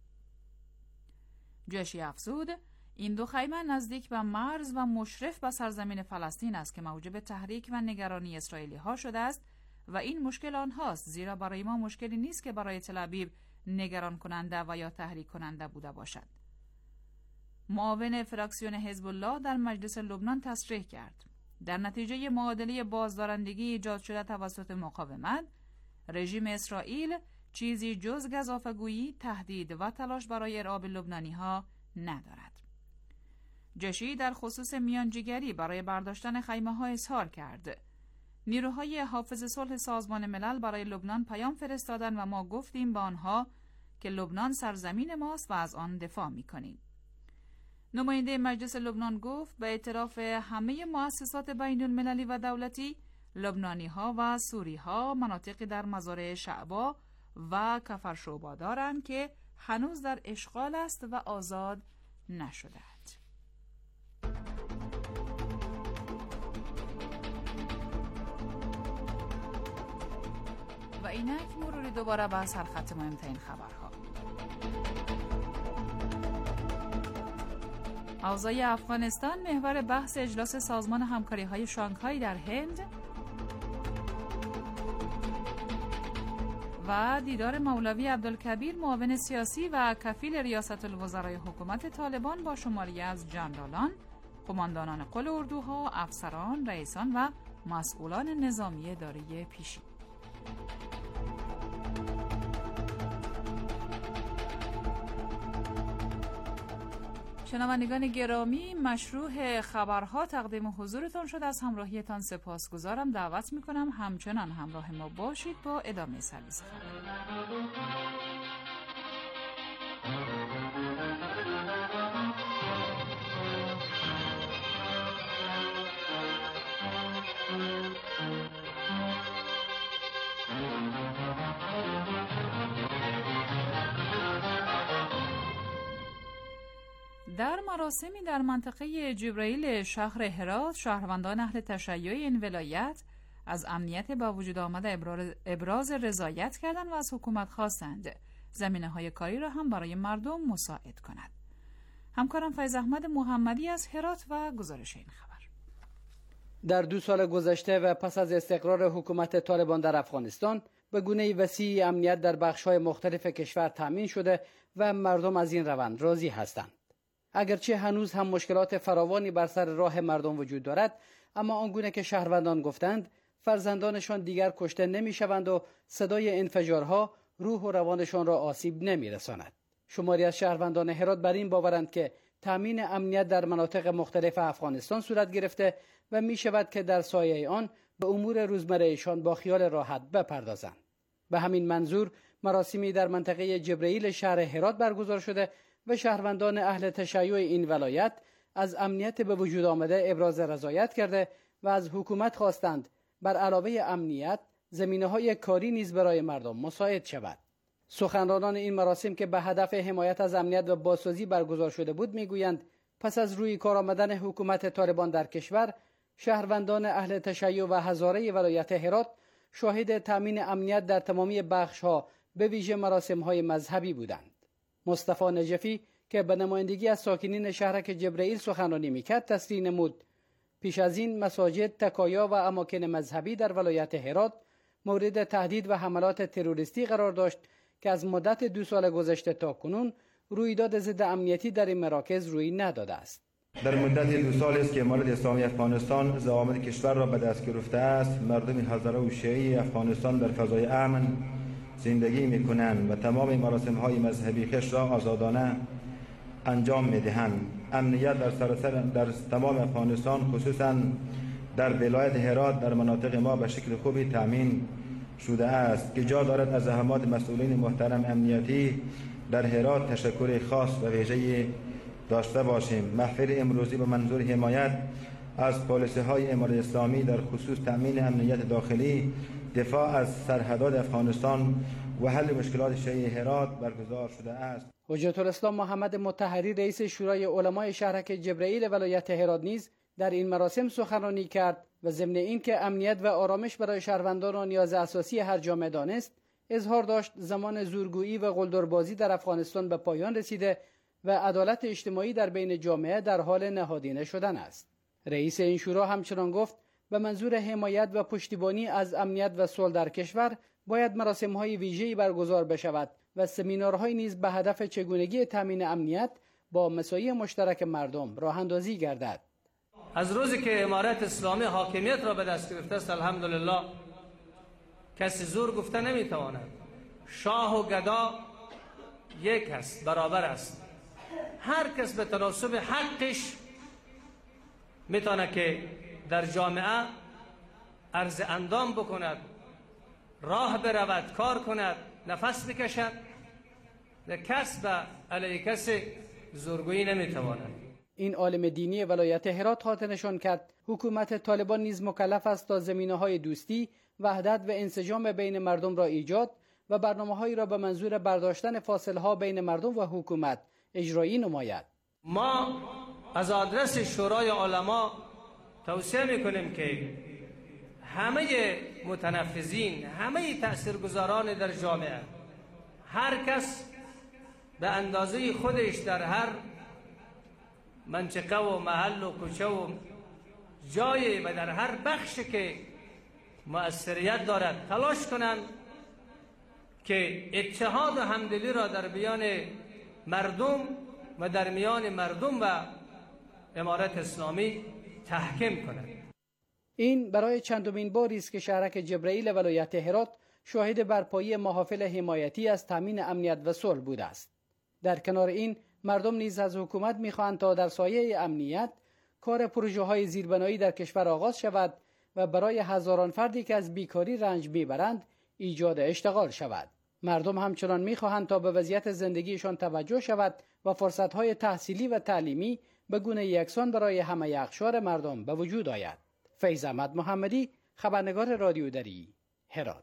جشی افزود این دو خیمه نزدیک به مرز و مشرف به سرزمین فلسطین است که موجب تحریک و نگرانی اسرائیلی ها شده است و این مشکل آنهاست، زیرا برای ما مشکلی نیست که برای تل ابیب نگران کننده و یا تحریک کننده بوده باشد. معاون فراکسیون حزب الله در مجلس لبنان تصریح کرد در نتیجه معادله بازدارندگی ایجاد شده توسط مقاومت، رژیم اسرائیل چیزی جز گزافه‌گویی، تهدید و تلاش برای ارعاب لبنانی‌ها ندارد. جشی در خصوص میانجیگری برای برداشتن خیمه‌ها اظهار کرد نیروهای حافظ صلح سازمان ملل برای لبنان پیام فرستادند و ما گفتیم به آنها که لبنان سرزمین ماست و از آن دفاع می‌کنیم. نماینده مجلس لبنان گفت به اعتراف همه مؤسسات بین المللی و دولتی، لبنانی ها و سوری ها مناطقی در مزارع شعبا و کفرشعبا دارند که هنوز در اشغال است و آزاد نشده‌اند. و اینک مروری دوباره به سرخط مهمترین خبرها. اوضاع افغانستان محور بحث اجلاس سازمان همکاری‌های شانگهای در هند و دیدار مولوی عبدالکبیر معاون سیاسی و کفیل ریاست الوزرای حکومت طالبان با شماری از جنرالان، قماندانان قل اردوها، افسران، رئیسان و مسئولان نظامی اداره پیشین. شنوندگان گرامی، مشروع خبرها تقدیم حضورتان شد. از همراهیتان سپاسگزارم. دعوت میکنم همچنان همراه ما باشید با ادامه سرویس خبر. در مراسمی در منطقه جبرائیل شهر هرات، شهروندان اهل تشیع این ولایت از امنیت با وجود آمده ابراز رضایت کردند و از حکومت خواستند زمینه‌های کاری را هم برای مردم مساعد کند. همکارم فیض احمد محمدی از هرات و گزارش این خبر. در دو سال گذشته و پس از استقرار حکومت طالبان در افغانستان، به گونه وسیع امنیت در بخش‌های مختلف کشور تامین شده و مردم از این روند راضی هستند. اگرچه هنوز هم مشکلات فراوانی بر سر راه مردم وجود دارد، اما آنگونه که شهروندان گفتند، فرزندانشان دیگر کشته نمی‌شوند و صدای انفجارها روح و روانشان را آسیب نمی‌رساند. شماری از شهروندان هرات بر این باورند که تامین امنیت در مناطق مختلف افغانستان صورت گرفته و می‌شود که در سایه آن به امور روزمره‌شان با خیال راحت بپردازند. به همین منظور مراسمی در منطقه جبرائیل شهر هرات برگزار شده و شهروندان اهل تشیع این ولایت از امنیت به وجود آمده ابراز رضایت کرده و از حکومت خواستند بر علاوه امنیت زمینه‌های کاری نیز برای مردم مساعد شود. سخنرانان این مراسم که به هدف حمایت از امنیت و بازسازی برگزار شده بود میگویند پس از روی کار آمدن حکومت طالبان در کشور، شهروندان اهل تشیع و هزاره ولایت هرات شاهد تامین امنیت در تمامی بخش‌ها به ویژه مراسم‌های مذهبی بودند. مصطفی نجفی که به نمایندگی از ساکنین شهرک جبرائیل سخنرانی میکرد تصریح نمود پیش از این مساجد، تکایا و اماکن مذهبی در ولایت هرات مورد تهدید و حملات تروریستی قرار داشت که از مدت دو سال گذشته تا کنون رویداد ضد امنیتی در این مراکز روی نداده است. در مدت دو سال است که امارت اسلامی افغانستان زعامت کشور را به دست گرفته است. مردم هزاره و شیعی افغانستان در فضای امن زندگی میکنند و تمام مراسم‌های مذهبی خیش را آزادانه انجام میدهند. امنیت در سراسر در تمام افغانستان، خصوصا در ولایت هرات در مناطق ما به شکل خوبی تامین شده است که جا دارد از زحمات مسئولین محترم امنیتی در هرات تشکر خاص و ویژه‌ای داشته باشیم. محفل امروزی به منظور حمایت از پالیسی‌های امارت اسلامی در خصوص تامین امنیت داخلی، دفاع از سرحدات افغانستان و حل مشکلات شیعه هرات برگزار شده است. حجت الاسلام محمد مطهری رئیس شورای علمای شهرک جبرائیل ولایت هرات نیز در این مراسم سخنرانی کرد و ضمن اینکه امنیت و آرامش برای شهروندان را نیاز اساسی هر جامعه دانست، اظهار داشت زمان زورگویی و قلدربازی در افغانستان به پایان رسیده و عدالت اجتماعی در بین جامعه در حال نهادینه شدن است. رئیس این شورا همچنان گفت به منظور حمایت و پشتیبانی از امنیت و صلح در کشور باید مراسم‌های ویژه‌ای برگزار بشود و سمینارهای نیز به هدف چگونگی تامین امنیت با مساعی مشترک مردم راه اندازی گردد. از روزی که امارت اسلامی حاکمیت را به دست گرفته است، الحمدلله کسی زور گفته نمیتواند. شاه و گدا یک است، برابر است. هر کس به تناسب حقش میتونه که در جامعه عرض اندام بکند، راه برود، کار کند، نفس بکشد و کس به علیه کسی زورگویی نمیتواند. این عالم دینی ولایت هرات خاطر نشان کرد حکومت طالبان نیز مکلف است تا زمینه‌های دوستی، وحدت و انسجام بین مردم را ایجاد و برنامه‌هایی را به منظور برداشتن فاصله‌ها بین مردم و حکومت اجرایی نماید. ما از آدرس شورای علما توصیه میکنیم که همه متنفذین، همه تأثیرگذاران در جامعه، هر کس به اندازه خودش در هر منطقه و محل و کوچه و جای و در هر بخشی که مؤثریت دارد تلاش کنند که اتحاد و همدلی را در میان مردم و در میان مردم و امارت اسلامی تحکیم کنند. این برای چندمین باری است که شهرک جبرائیل ولایت هرات شاهد برپایی محافل حمایتی از تامین امنیت و صلح بوده است. در کنار این مردم نیز از حکومت می‌خواهند تا در سایه امنیت کار پروژه‌های زیربنایی در کشور آغاز شود و برای هزاران فردی که از بیکاری رنج میبرند ایجاد اشتغال شود. مردم همچنان می‌خواهند تا به وضعیت زندگیشان توجه شود و فرصت‌های تحصیلی و تعلیمی به گونه یکسان برای همه اقشار مردم به وجود آید. فیض احمد محمدی، خبرنگار رادیو دری، هرات.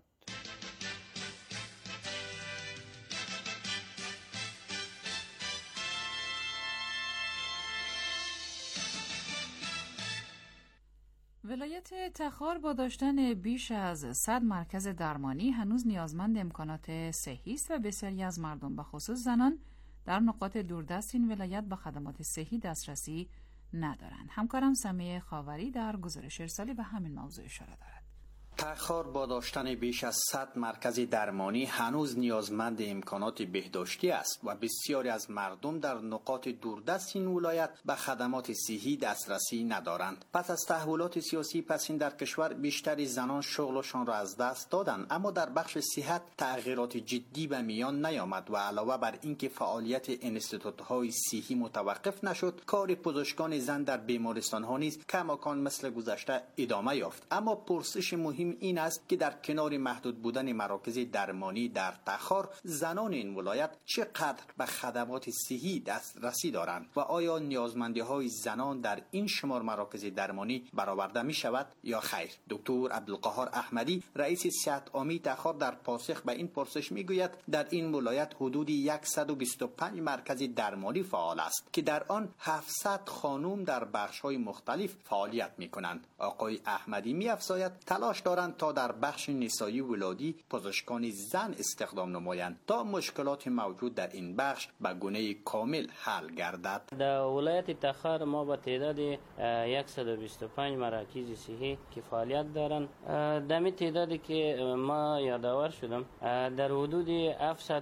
ولایت تخار با داشتن بیش از صد مرکز درمانی هنوز نیازمند امکانات صحی است و بسیاری از مردم به خصوص زنان در نقاط دوردست این ولایت به خدمات صحی دسترسی ندارند. همکارم سمیه خاوری در گزارش ارسالی به همین موضوع اشاره دارد. تخار با داشتن بیش از صد مرکز درمانی هنوز نیازمند امکانات بهداشتی است و بسیاری از مردم در نقاط دوردست این ولایت به خدمات صحی دسترسی ندارند. پس از تحولات سیاسی پسین در کشور بیشتری زنان شغلشان را از دست دادند، اما در بخش صحت تغییرات جدی به میان نیامد و علاوه بر اینکه فعالیت انستیتوت‌های صحی متوقف نشد، کار پزشکان زن در بیمارستان‌ها نیز کماکان مثل گذشته ادامه یافت. اما پرسش مهم این است که در کنار محدود بودن مراکز درمانی در تخار، زنان این ولایت چقدر به خدمات صحی دسترسی دارند و آیا نیازمندی‌های زنان در این شمار مراکز درمانی برآورده می شود یا خیر؟ دکتر عبدالقهار احمدی، رئیس صحت عامی تخار، در پاسخ به این پرسش می گوید در این ولایت حدود صد و بیست و پنج مرکز درمانی فعال است که در آن هفتصد خانم در بخش‌های مختلف فعالیت می کنند. آقای احمدی می افزاید تلاش دارند تا در بخش نسایی ولادی پزشکان زن استخدام نمایند تا مشکلات موجود در این بخش به گونه کامل حل گردد. در ولایت تخار ما با تعداد صد و بیست و پنج مراکز صحی که فعالیت دارند، در این تعدادی که ما یادآور شدم در حدود هفتصد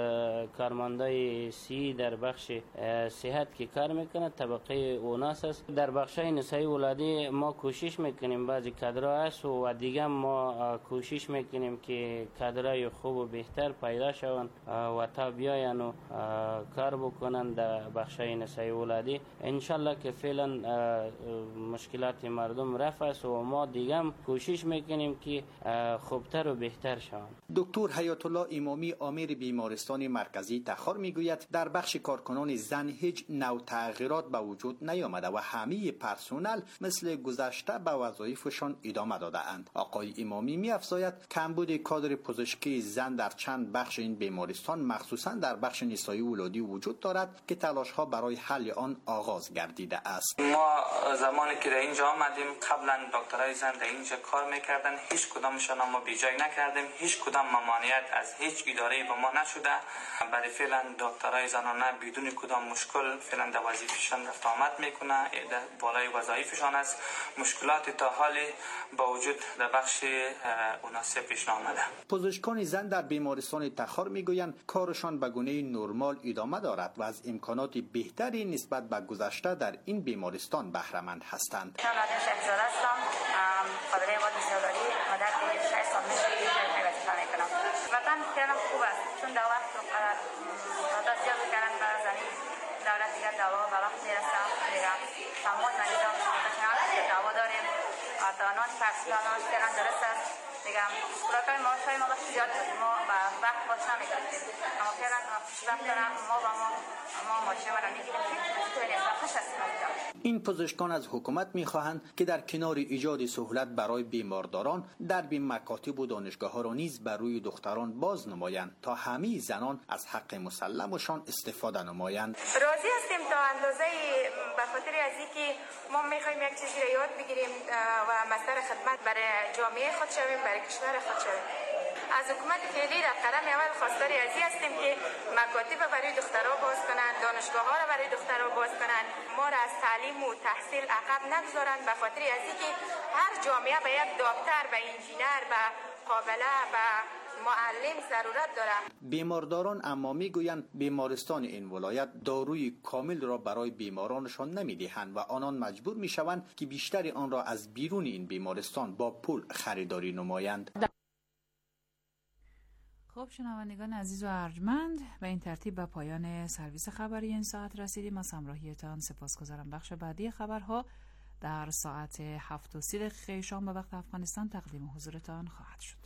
کارمندای صحی در بخش صحت که کار میکنه طبقه اوناس است. در بخش نسایی ولادی ما کوشش میکنیم، بعضی کادرها هست و دیگه ما کوشش میکنیم که کادرهای خوب و بهتر پیدا شوند و تا بیاین و کار بکنن در بخشای نسایی ولادی. انشالله که فعلا مشکلات مردم رفع است و ما دیگه هم کوشش میکنیم که خوبتر و بهتر شوند. دکتر حیات الله امامی، آمر بیمارستان مرکزی تخار میگوید در بخش کارکنان زن هیچ نوع تغییرات به وجود نیامده و همه پرسنل مثل گذشته به وظایفشان ادامه داده اند. آقای امامی می افزاید کمبود کادر پزشکی زن در چند بخش این بیمارستان مخصوصا در بخش نسایی ولادی وجود دارد که تلاش ها برای حل آن آغاز گردیده است. ما زمانی که در اینجا آمدیم قبلا دکترای زن در اینجا کار میکردن، هیچ کدامشان ما بی جای نکردیم، هیچ کدام ممانعت از هیچ اداره به ما نشده. برای فعلا دکترای زنانه بدون کدام مشکل فعلا در وظیفه‌شان رفت آمد میکنه، بالای وظایفشان است. مشکلات تا حال با وجود در بخش اوناسه پیش آمده. پزشکان زن در بیمارستان تخار میگویند کارشان به گونه نرمال ادامه دارد و از امکانات بهتری نسبت به گذشته در این بیمارستان بهره مند هستند. من نادر شهزاده هستم، قابله واد بسیاری مدت شش سال میشه وظیفه میکنم. وطن خیلی خوب است چون در وقت مدت زیاد کردن به زنی دولت دیگه دوا به وقت میرسه دیگه تمام مریضا متشنال که دوا داریم آتانان فرسلانان فعلا درست است دیگه مشکلاتای ما شای ما زیاد ما به وقت باش نمیگردیم اما فعلا پیشرفت دارم ما و ما ما ماشین را میگیریم که توی نصف خوش هستیم. این پزشکان از حکومت میخواهند که در کنار ایجاد سهولت برای بیمارداران درب مکاتب و دانشگاه ها را نیز بر روی دختران باز نمایند تا همه زنان از حق مسلمشان استفاده نمایند. راضی هستیم تا اندازه به خاطر از اینکه ما میخوایم یک چیزی را یاد بگیریم و مصدر خدمت برای جامعه خود شویم، برای کشور خود شویم. از حکومت فعلی در قدم اول خواستار ازی هستیم که مکاتب برای دخترها باز کنند، دانشگاه ها را برای دخترها باز کنند، ما را از تعلیم و تحصیل عقب نگذارند به خاطر ازی که هر جامعه به یک دکتر، به انجینر، به قابله، به معلم ضرورت دارد. بیمارداران اما میگویند بیمارستان این ولایت داروی کامل را برای بیمارانشان نمیدهند و آنان مجبور میشوند که بیشتر آن را از بیرون این بیمارستان با پول خریداری نمایند. خب خب شنوندگان عزیز و ارجمند، به این ترتیب به پایان سرویس خبری این ساعت رسیدیم. از همراهیتان سپاسگزارم. بخش بعدی خبرها در ساعت هفت و سی دقیقه شام به وقت افغانستان تقدیم حضورتان خواهد شد.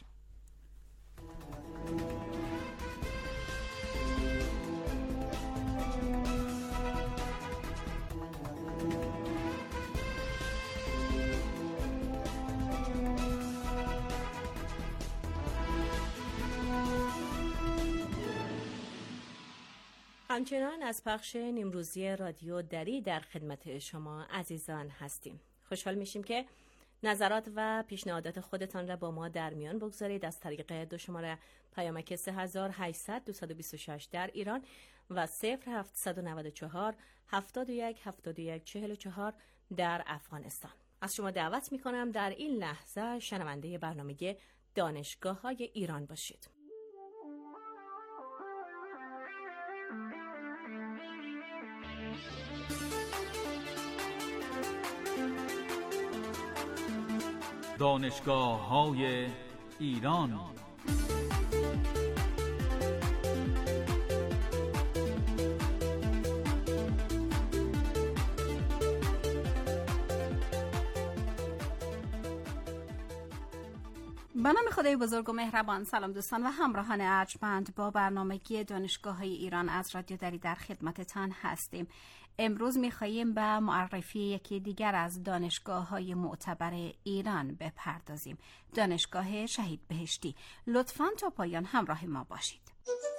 همچنان از پخش نیمروزی رادیو دری در خدمت شما عزیزان هستیم. خوشحال میشیم که نظرات و پیشنهادات خودتان را با ما در میان بگذارید از طریق دو شماره پیامک سه هزار و هشتصد دویست و بیست و شش در ایران و صفر هفتصد و نود و چهار هفتاد و یک هفتاد و یک چهل و چهار در افغانستان. از شما دعوت میکنم در این لحظه شنونده برنامه دانشگاه های ایران باشید. دانشگاه های ایران. به نام خدای بزرگ و مهربان. سلام دوستان و همراهان ارجمند، با برنامگی دانشگاه های ایران از رادیو دری در خدمتتان هستیم. امروز می‌خواهیم به معرفی یکی دیگر از دانشگاه های معتبر ایران بپردازیم، دانشگاه شهید بهشتی. لطفاً تا پایان همراه ما باشید.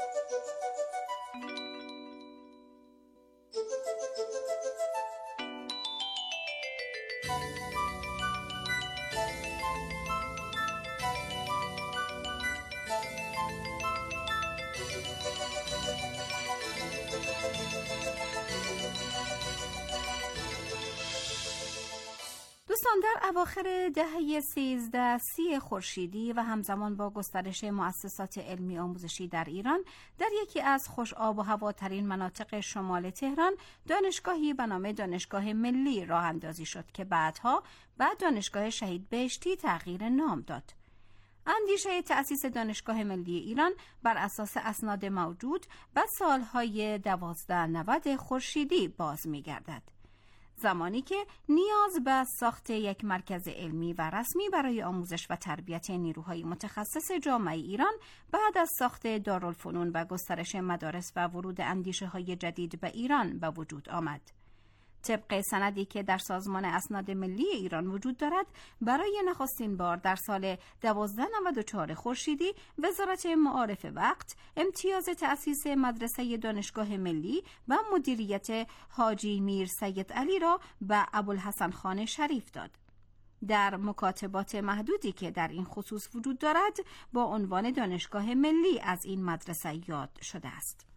دوستان، در اواخر دهه سیزده سی خورشیدی و همزمان با گسترش مؤسسات علمی آموزشی در ایران، در یکی از خوش آب و هواترین مناطق شمال تهران دانشگاهی به نام دانشگاه ملی راه اندازی شد که بعدها بعد دانشگاه شهید بهشتی تغییر نام داد. اندیشه تأسیس دانشگاه ملی ایران بر اساس اسناد موجود به سالهای دوازده نود خورشیدی باز می‌گردد، زمانی که نیاز به ساخت یک مرکز علمی و رسمی برای آموزش و تربیت نیروهای متخصص جامعه ایران بعد از ساخت دارالفنون و گسترش مدارس و ورود اندیشه‌های جدید به ایران به وجود آمد. طبق سندی که در سازمان اسناد ملی ایران وجود دارد، برای نخستین بار در سال دوازده نود و چهار خورشیدی وزارت معارف وقت امتیاز تأسیس مدرسه دانشگاه ملی و مدیریت حاجی میر سید علی را به ابوالحسن خان شریف داد. در مکاتبات محدودی که در این خصوص وجود دارد با عنوان دانشگاه ملی از این مدرسه یاد شده است.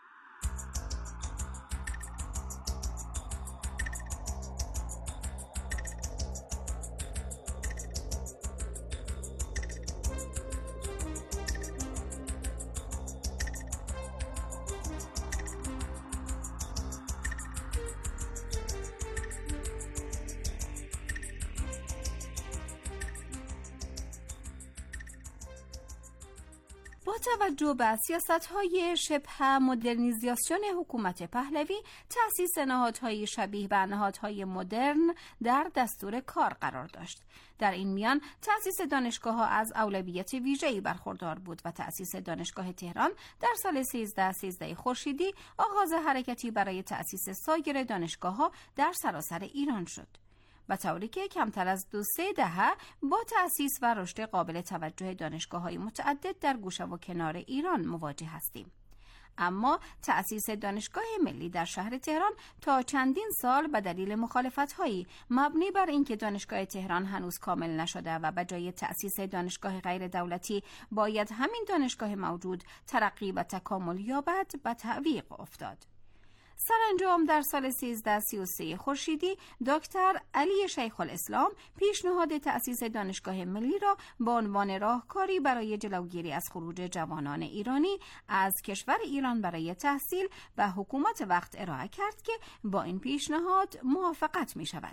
با توجه به سیاست‌های شبه مدرنیزاسیون حکومت پهلوی، تأسیس نهادهای شبیه به نهادهای مدرن در دستور کار قرار داشت. در این میان تأسیس دانشگاه‌ها از اولویت ویژه‌ای برخوردار بود و تأسیس دانشگاه تهران در سال سیزده سیزده خورشیدی آغاز حرکتی برای تأسیس سایر دانشگاه‌ها در سراسر ایران شد. و طوری که کمتر از دو سه دهه با تأسیس و رشد قابل توجه دانشگاه‌های متعدد در گوشه و کنار ایران مواجه هستیم. اما تأسیس دانشگاه ملی در شهر تهران تا چندین سال به دلیل مخالفت‌هایی مبنی بر اینکه دانشگاه تهران هنوز کامل نشده و به جای تأسیس دانشگاه غیر دولتی باید همین دانشگاه موجود ترقی و تکامل یابد به تعویق افتاد. سرانجام در سال سیزده سی و سه خورشیدی دکتر علی شیخ الاسلام پیشنهاد تأسیس دانشگاه ملی را با عنوان راهکاری برای جلوگیری از خروج جوانان ایرانی از کشور ایران برای تحصیل به حکومت وقت ارائه کرد که با این پیشنهاد موافقت می شود.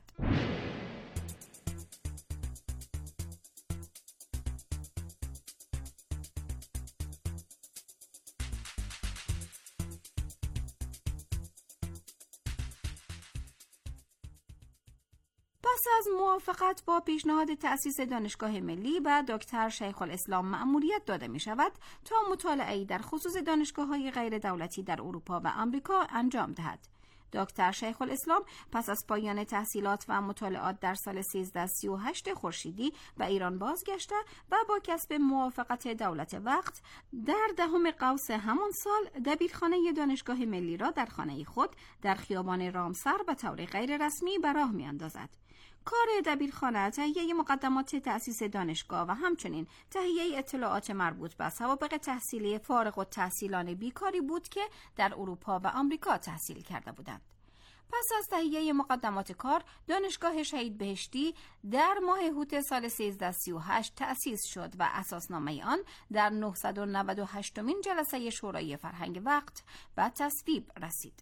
پس از موافقت با پیشنهاد تأسیس دانشگاه ملی به دکتر شیخ الاسلام مأموریت داده می شود تا مطالعه‌ای در خصوص دانشگاه‌های غیر دولتی در اروپا و آمریکا انجام دهد. دکتر شیخ الاسلام پس از پایان تحصیلات و مطالعات در سال سیزده سی و هشت خورشیدی به ایران بازگشته و با کسب موافقت دولت وقت در دهم قوس همان سال دبیرخانه دانشگاه ملی را در خانه خود در خیابان رامسر به طور غیر رسمی به راه می‌اندازد. کار دبیرخانه تهیه مقدمات تأسیس دانشگاه و همچنین تهیه اطلاعات مربوط به سوابق تحصیلی فارغ التحصیلان بیکاری بود که در اروپا و آمریکا تحصیل کرده بودند. پس از تهیه مقدمات کار، دانشگاه شهید بهشتی در ماه هوت سال سیزده سی و هشت تأسیس شد و اساسنامه آن در نهصد و نود و هشتمین جلسه شورای فرهنگ وقت به تصویب رسید.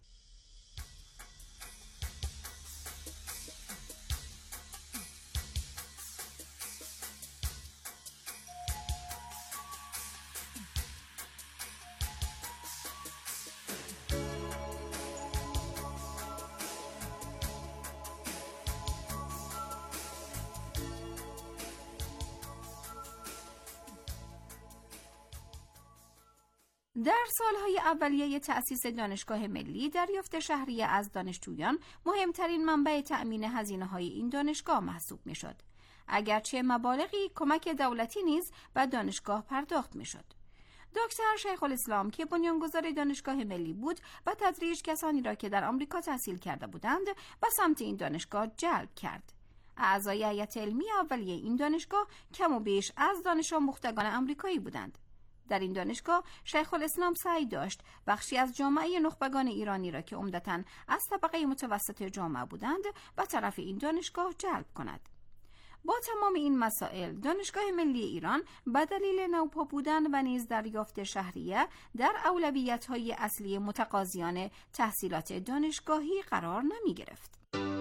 در سالهای اولیه تأسیس دانشگاه ملی، دریافت شهریه از دانشجویان مهمترین منبع تأمین هزینه‌های این دانشگاه محسوب می‌شد. اگرچه مبالغی کمک دولتی نیز به دانشگاه پرداخت می‌شد. دکتر شیخ الاسلام که بنیانگذار دانشگاه ملی بود، به تدریج کسانی را که در آمریکا تحصیل کرده بودند به سمت این دانشگاه جلب کرد. اعضای هیئت علمی اولیه این دانشگاه کم و بیش از دانش آموختگان آمریکایی بودند. در این دانشگاه شیخ الاسلام سعی داشت بخشی از جامعه نخبگان ایرانی را که عمدتاً از طبقه متوسط جامعه بودند به طرف این دانشگاه جلب کند. با تمام این مسائل، دانشگاه ملی ایران به دلیل نوپا بودن و نیز دریافت شهریه در اولویت‌های اصلی متقاضیان تحصیلات دانشگاهی قرار نمی گرفت.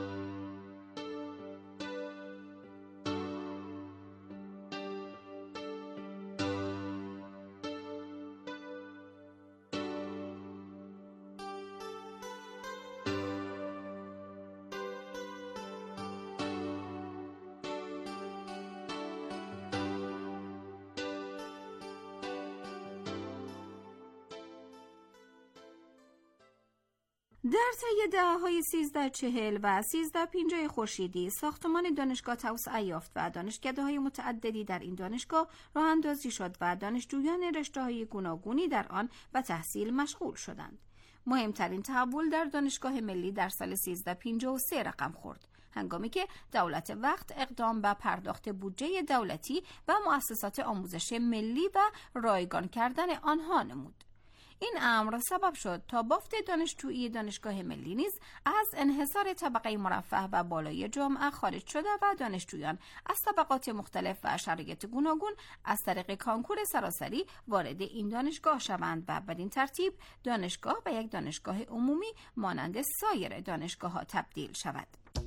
در طی دهه‌های سیزده چهل و سیزده پنجاه خورشیدی ساختمان دانشگاه توسعه یافت و دانشکده‌های متعددی در این دانشگاه راه اندازی شد و دانشجویان رشته‌های گوناگونی در آن به تحصیل مشغول شدند. مهمترین تحول در دانشگاه ملی در سال سیزده پنجاه و سه رقم خورد، هنگامی که دولت وقت اقدام به پرداخت بودجه دولتی و مؤسسات آموزش ملی و رایگان کردن آنها نمود. این امر سبب شد تا بافت دانشجویی دانشگاه ملی نیز از انحصار طبقه مرفه و بالای جامعه خارج شده و دانشجویان از طبقات مختلف و شرایط گوناگون از طریق کانکور سراسری وارد این دانشگاه شوند و بدین ترتیب دانشگاه به یک دانشگاه عمومی مانند سایر دانشگاه‌ها تبدیل شود.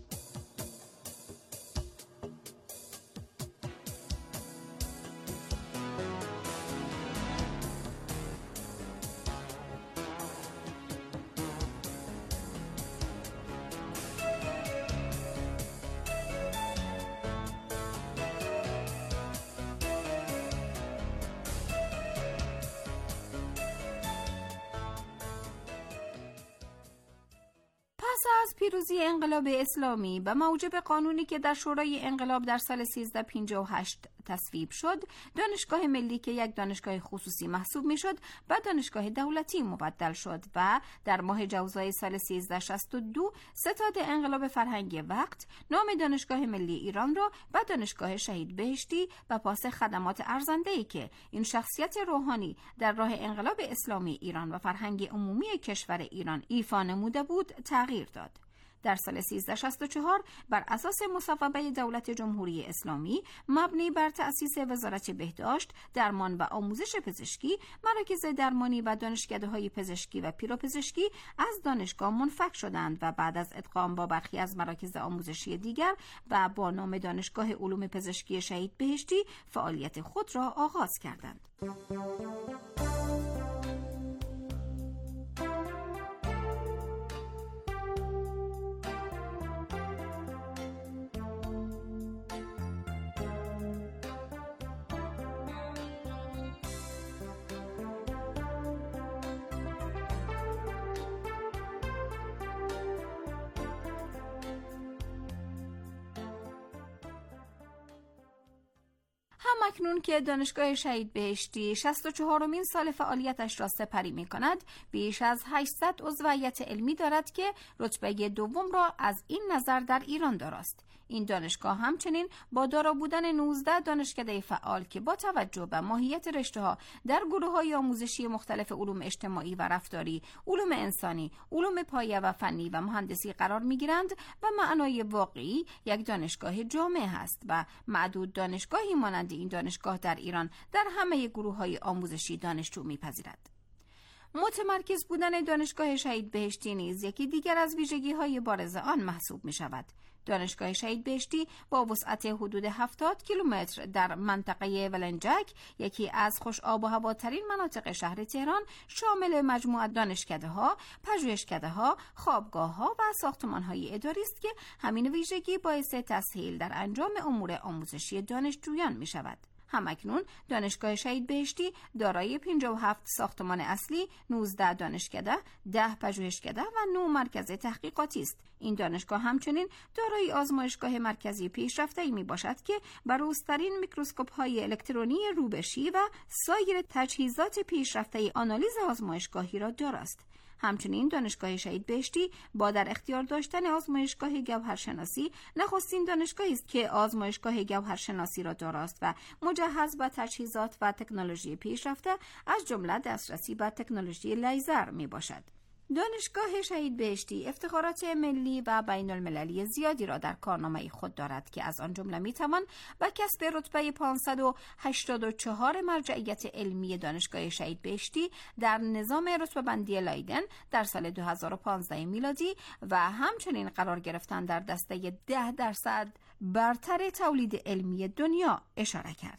از پیروزی انقلاب اسلامی به موجب قانونی که در شورای انقلاب در سال سیزده پنجاه و هشت تصویب شد، دانشگاه ملی که یک دانشگاه خصوصی محسوب میشد به دانشگاه دولتی مبدل شد و در ماه جوزای سال سیزده شصت و دو ستاد انقلاب فرهنگی وقت نام دانشگاه ملی ایران را به دانشگاه شهید بهشتی و پاس خدمات ارزنده‌ای که این شخصیت روحانی در راه انقلاب اسلامی ایران و فرهنگ عمومی کشور ایران ایفا نموده بود تغییر داد. در سال سیزده شصت و چهار بر اساس مصوبه دولت جمهوری اسلامی مبنی بر تأسیس وزارت بهداشت، درمان و آموزش پزشکی، مراکز درمانی و دانشکده‌های پزشکی و پیروپزشکی از دانشگاه منفک شدند و بعد از ادغام با برخی از مراکز آموزشی دیگر و با نام دانشگاه علوم پزشکی شهید بهشتی فعالیت خود را آغاز کردند. اکنون که دانشگاه شهید بهشتی شصت و چهارمین سال فعالیتش را سپری می کند، بیش از هشتصد عضو هیئت علمی دارد که رتبه دوم را از این نظر در ایران داراست. این دانشگاه همچنین با دارا بودن نوزده دانشکده فعال که با توجه به ماهیت رشته‌ها در گروه‌های آموزشی مختلف علوم اجتماعی و رفتاری، علوم انسانی، علوم پایه و فنی و مهندسی قرار می‌گیرند و معنای واقعی یک دانشگاه جامع است و معدود دانشگاهی مانند این دانشگاه در ایران در همه گروه‌های آموزشی دانشجو می‌پذیرد. متمرکز بودن دانشگاه شهید بهشتی نیز یکی دیگر از ویژگی‌های بارز آن محسوب می‌شود. دانشگاه شهید بهشتی با وسعت حدود هفتاد کیلومتر در منطقه ولنجک، یکی از خوش آب و هواترین مناطق شهر تهران، شامل مجموعه دانشکده‌ها، پژوهشکده‌ها، خوابگاه‌ها و ساختمان‌های اداری است که همین ویژگی باعث تسهیل در انجام امور آموزشی دانشجویان می‌شود. همکنون دانشگاه شهید بهشتی دارای پنجاه و هفت ساختمان اصلی، نوزده دانشکده، ده پژوهشکده و نه مرکز تحقیقاتی است. این دانشگاه همچنین دارای آزمایشگاه مرکزی پیشرفته‌ای میباشد که بروزترین میکروسکوپ‌های الکترونی روبشی و سایر تجهیزات پیشرفته آنالیز آزمایشگاهی را داراست. همچنین دانشگاه شهید بهشتی با در اختیار داشتن آزمایشگاه گوهرشناسی نخستین دانشگاهی است که آزمایشگاه گوهرشناسی را داراست و مجهز به تجهیزات و تکنولوژی پیشرفته از جمله دسترسی به تکنولوژی لیزر می باشد. دانشگاه شهید بهشتی افتخارات ملی و بین المللی زیادی را در کارنامه خود دارد که از آن جمله می توان به کسب رتبه پانصد و هشتاد و چهار مرجعیت علمی دانشگاه شهید بهشتی در نظام رتبه بندی لایدن در سال دو هزار و پانزده میلادی و همچنین قرار گرفتن در دسته ده درصد برتر تولید علمی دنیا اشاره کرد.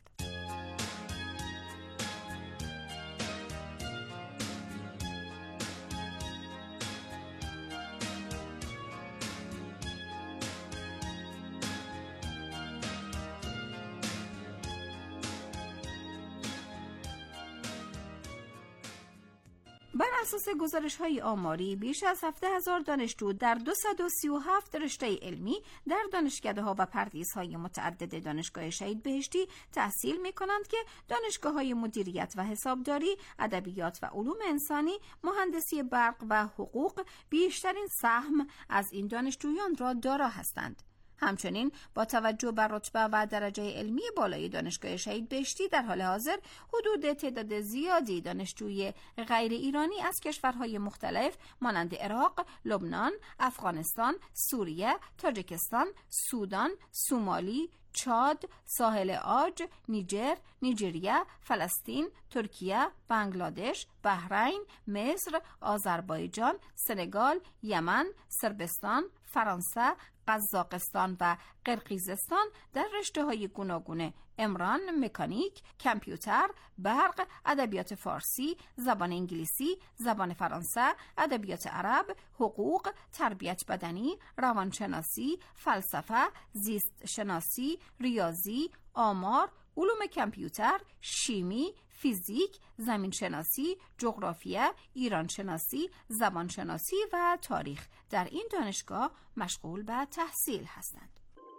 بر اساس گزارش‌های آماری بیش از هفده هزار دانشجو در دویست و سی و هفت رشته علمی در دانشکده‌ها و پردیس‌های متعدد دانشگاه شهید بهشتی تحصیل می‌کنند که دانشگاه‌های مدیریت و حسابداری، ادبیات و علوم انسانی، مهندسی برق و حقوق بیشترین سهم از این دانشجویان را دارا هستند. همچنین با توجه بر رتبه و درجه علمی بالای دانشگاه شهید بهشتی در حال حاضر حدود تعداد زیادی دانشجوی غیر ایرانی از کشورهای مختلف مانند عراق، لبنان، افغانستان، سوریه، تاجیکستان، سودان، سومالی، چاد، ساحل عاج، نیجر، نیجریه، فلسطین، ترکیه، بنگلادش، بحرین، مصر، آذربایجان، سنگال، یمن، صربستان، فرانسه، قزاقستان و قرقیزستان در رشته‌های گوناگون عمران، مکانیک، کامپیوتر، برق، ادبیات فارسی، زبان انگلیسی، زبان فرانسه، ادبیات عرب، حقوق، تربیت بدنی، روانشناسی، فلسفه، زیست شناسی، ریاضی، آمار، علوم کامپیوتر، شیمی، فیزیک، زمین شناسی، جغرافیه، ایران شناسی، زبان شناسی و تاریخ در این دانشگاه مشغول به تحصیل هستند.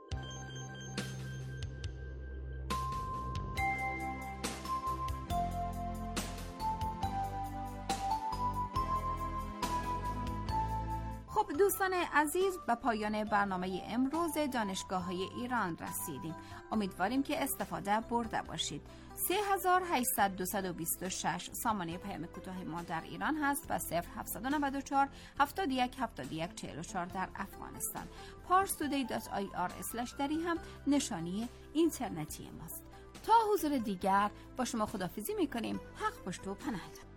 خب دوستان عزیز، به پایان برنامه امروز دانشگاه‌های ایران رسیدیم. امیدواریم که استفاده برده باشید. سه هزار و هشتصد دویست و بیست و شش سامانه پیام کوتاه ما در ایران هست و صفر هفتصد و نود و چهار هفتاد و یک هفتاد و یک چهل و چهار در افغانستان. پارس تودی دات آی آر اسلش دری هم نشانی اینترنتی ماست. تا حضور دیگر با شما خداحافظی می‌کنیم. حق پشت و پناهتان.